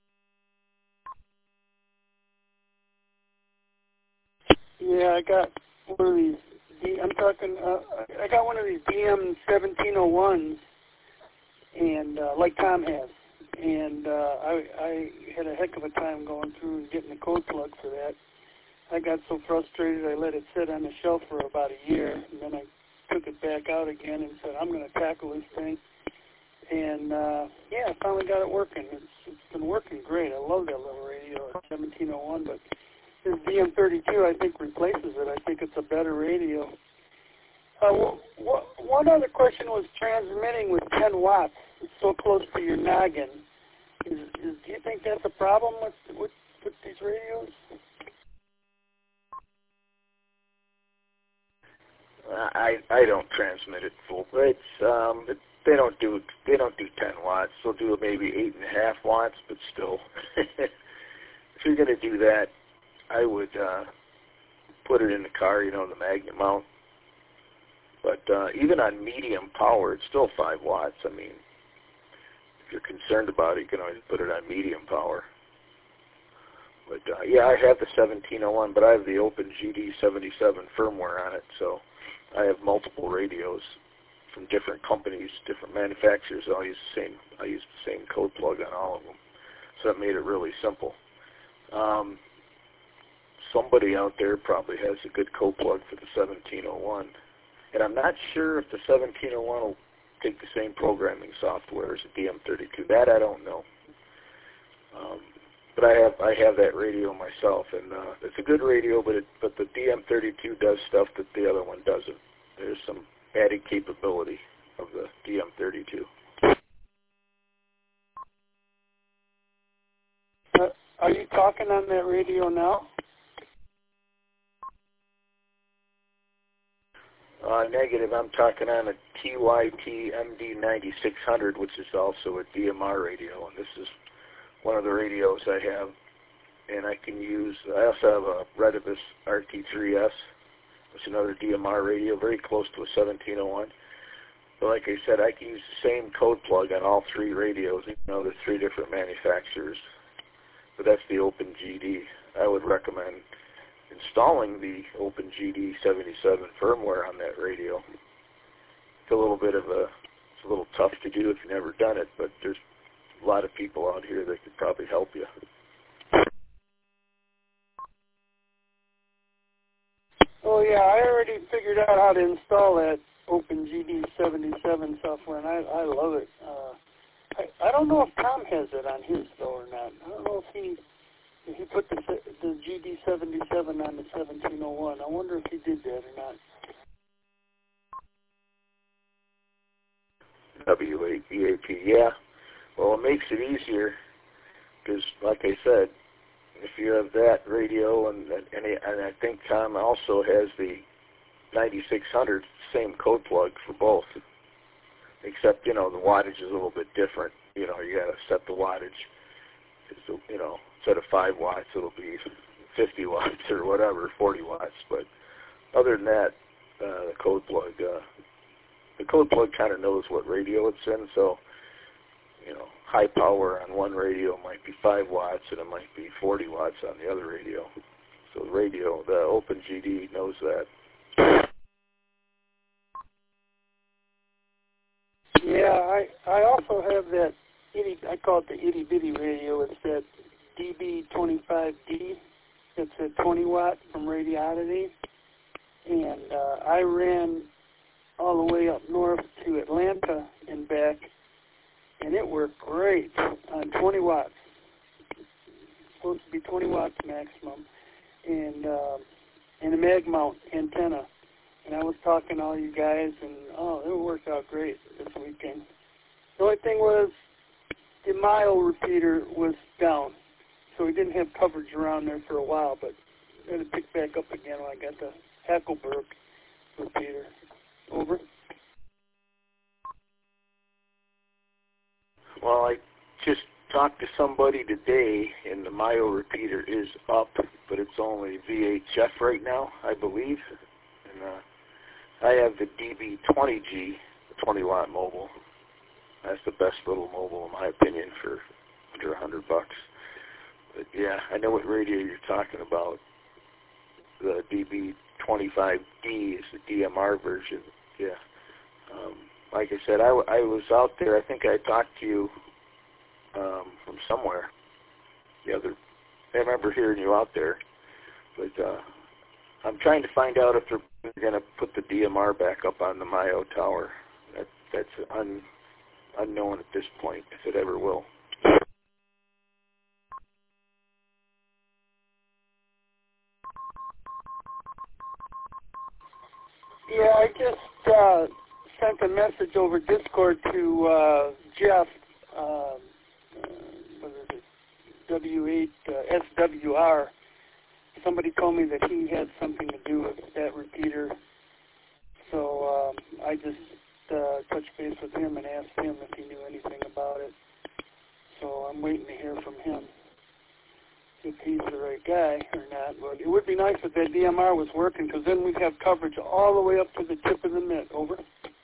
S9: Yeah, I got one of these. I'm talking. Uh, I got one of these D M seventeen oh ones, and uh, like Tom has, and uh, I, I had a heck of a time going through and getting the code plug for that. I got so frustrated, I let it sit on the shelf for about a year, and then I took it back out again and said, I'm going to tackle this thing. And uh, yeah, I finally got it working. It's, it's been working great. I love that little radio, seventeen oh one, but this D M thirty-two, I think, replaces it. I think it's a better radio. Uh, wh- wh- one other question was transmitting with ten watts. It's so close to your noggin. Is, is, do you think that's a problem with with, with these radios?
S4: I I don't transmit it full. It's um it, they don't do they don't do ten watts. They'll do maybe eight and a half watts, but still, if you're going to do that, I would uh, put it in the car, you know, the magnet mount, But uh, even on medium power, it's still five watts. I mean, if you're concerned about it, you can always put it on medium power. But uh, yeah, I have the seventeen oh one, but I have the Open G D seventy-seven firmware on it, so I have multiple radios from different companies, different manufacturers. I'll use the same. I use the same code plug on all of them, so that made it really simple. Um, somebody out there probably has a good code plug for the seventeen oh one, and I'm not sure if the seventeen oh one will take the same programming software as the D M thirty-two. That I don't know. Um, But I have I have that radio myself, and uh, it's a good radio. But it, but the D M thirty-two does stuff that the other one doesn't. There's some added capability of the D M thirty-two.
S9: Uh, are you talking on that radio now?
S4: Uh, negative. I'm talking on a T Y T M D ninety-six hundred, which is also a D M R radio, and this is one of the radios I have, and I can use, I also have a Retevis R T three S, which is another D M R radio, very close to a seventeen oh one. But like I said, I can use the same code plug on all three radios, even though there's three different manufacturers. But that's the Open G D. I would recommend installing the Open G D seventy-seven firmware on that radio. It's a little bit of a, it's a little tough to do if you've never done it, but there's a lot of people out here that could probably help you.
S9: Oh yeah, I already figured out how to install that Open G D seventy-seven software, and I, I love it. Uh, I, I don't know if Tom has it on his though or not. I don't know if he if he put the the G D seventy-seven on the seventeen oh one. I wonder if he did that or not.
S4: W eight E A P, yeah. Well, it makes it easier because, like I said, if you have that radio, and and, and I think Tom also has the ninety-six hundred, same code plug for both, except, you know, the wattage is a little bit different. You know, you got to set the wattage. It's, you know, instead of five watts, it'll be fifty watts or whatever, forty watts. But other than that, uh, the code plug, uh, the code plug kind of knows what radio it's in, so, you know, high power on one radio might be five watts and it might be forty watts on the other radio. So the radio, the Open G D knows that.
S9: Yeah, I I also have that itty, I call it the itty bitty radio. It's that D B twenty-five D. It's a twenty watt from Radiodity, and uh, I ran all the way up north to Atlanta and back. And it worked great on twenty watts. It's supposed to be twenty watts maximum, and uh, and a mag mount antenna. And I was talking to all you guys, and oh, it worked out great this weekend. The only thing was the mile repeater was down, so we didn't have coverage around there for a while. But it picked back up again when I got the Hackleberg repeater. Over.
S4: Well, I just talked to somebody today, and the Myo repeater is up, but it's only V H F right now, I believe. And uh, I have the D B twenty G, the twenty watt mobile. That's the best little mobile, in my opinion, for under a hundred bucks. But yeah, I know what radio you're talking about. The D B twenty-five D is the D M R version. Yeah. Um, Like I said, I, I was out there. I think I talked to you um, from somewhere. The other, I remember hearing you out there. But uh, I'm trying to find out if they're going to put the D M R back up on the Myo tower. That, that's un, unknown at this point, if it ever will.
S9: Yeah, I just uh, sent a message over Discord to uh, Jeff, uh, what is it, W eight uh, S W R. Somebody told me that he had something to do with that repeater, so um, I just uh, touched base with him and asked him if he knew anything about it. So I'm waiting to hear from him. if he's the right guy or not. But it would be nice if that D M R was working, because then we'd have coverage all the way up to the tip of the mitt. Over.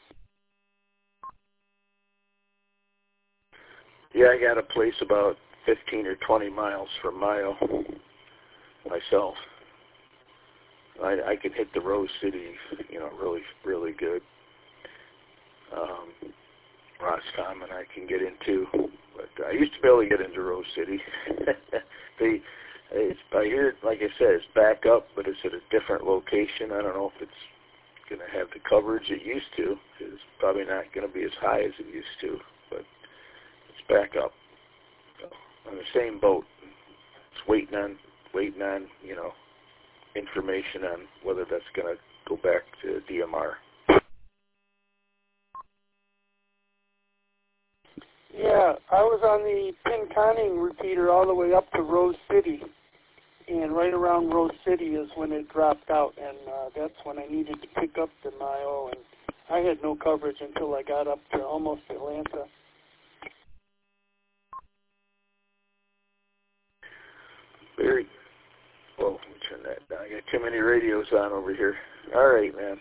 S10: Yeah, I got a place about fifteen or twenty miles from Mayo myself. I, I can hit the Rose City, you know, really, really good. Um, Roscommon I can get into, but I used to be able to get into Rose City. they, it's, I hear, like I said, it's back up, but it's at a different location. I don't know if it's going to have the coverage it used to. It's probably not going to be as high as it used to, but it's back up. So, on the same boat. It's waiting on, waiting on, you know, information on whether that's going to go back to D M R.
S9: Yeah, I was on the Pinconning repeater all the way up to Rose City, and right around Rose City is when it dropped out, and uh, that's when I needed to pick up the Mayo, and I had no coverage until I got up to almost Atlanta.
S10: Very, well, let me turn that down. I got too many radios on over here. All right, man.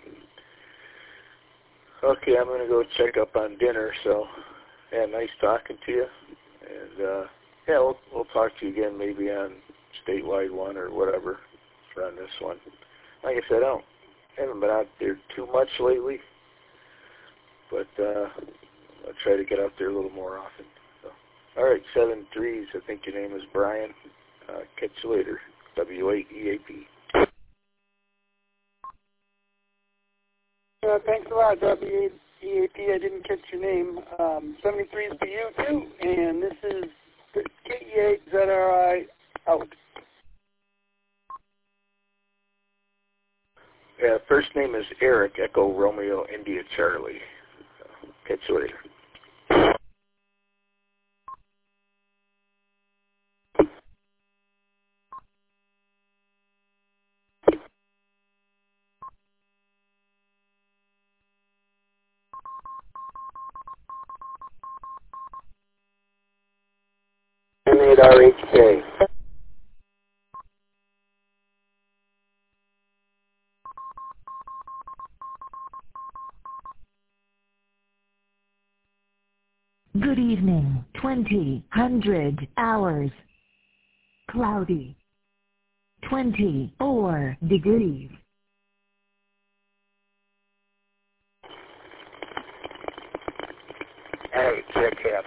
S10: Okay, I'm going to go check up on dinner, so... Yeah, nice talking to you, and uh, yeah, we'll we'll talk to you again maybe on statewide one or whatever for on this one. Like I said, I don't haven't been out there too much lately, but uh, I'll try to get out there a little more often. So, all right, seven threes. I think your name is Brian. Uh, catch you later. W eight E A P.
S9: Uh, thanks a lot, W eight E A P. I didn't catch your name. Um, seventy-three is for you, too. And this is K E eight Z R I out.
S10: Yeah, first name is Eric, Echo Romeo India Charlie. So, catch you later.
S8: M eight R H K.
S1: Good evening, twenty, hundred, hours. Cloudy. twenty-four degrees.
S8: Hey, check it.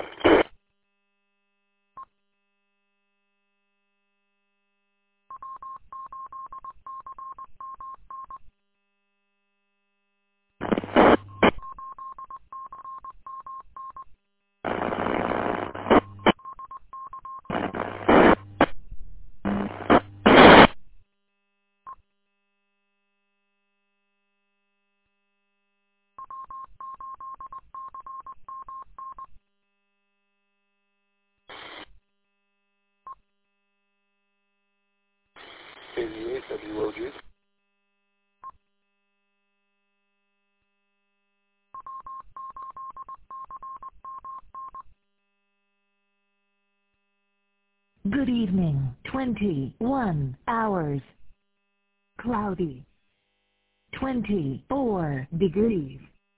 S10: eighty-eight W O G.
S1: Good evening, twenty-one hours. Cloudy. twenty-four degrees.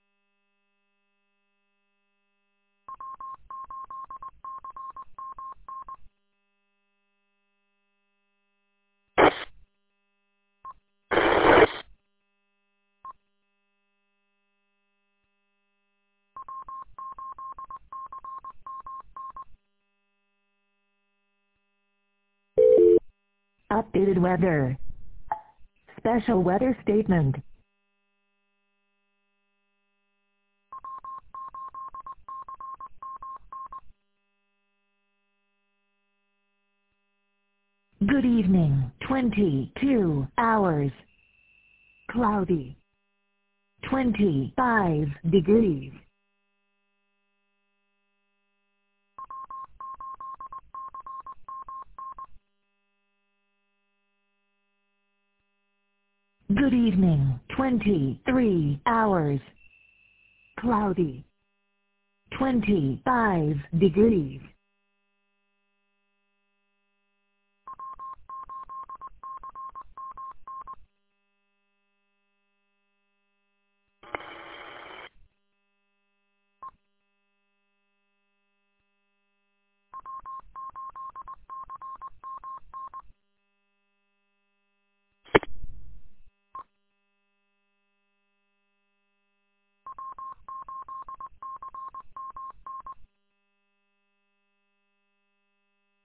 S1: Updated weather. Special weather statement. Good evening, twenty-two hours. Cloudy. twenty-five degrees. Good evening, twenty-three hours. Cloudy. twenty-five degrees.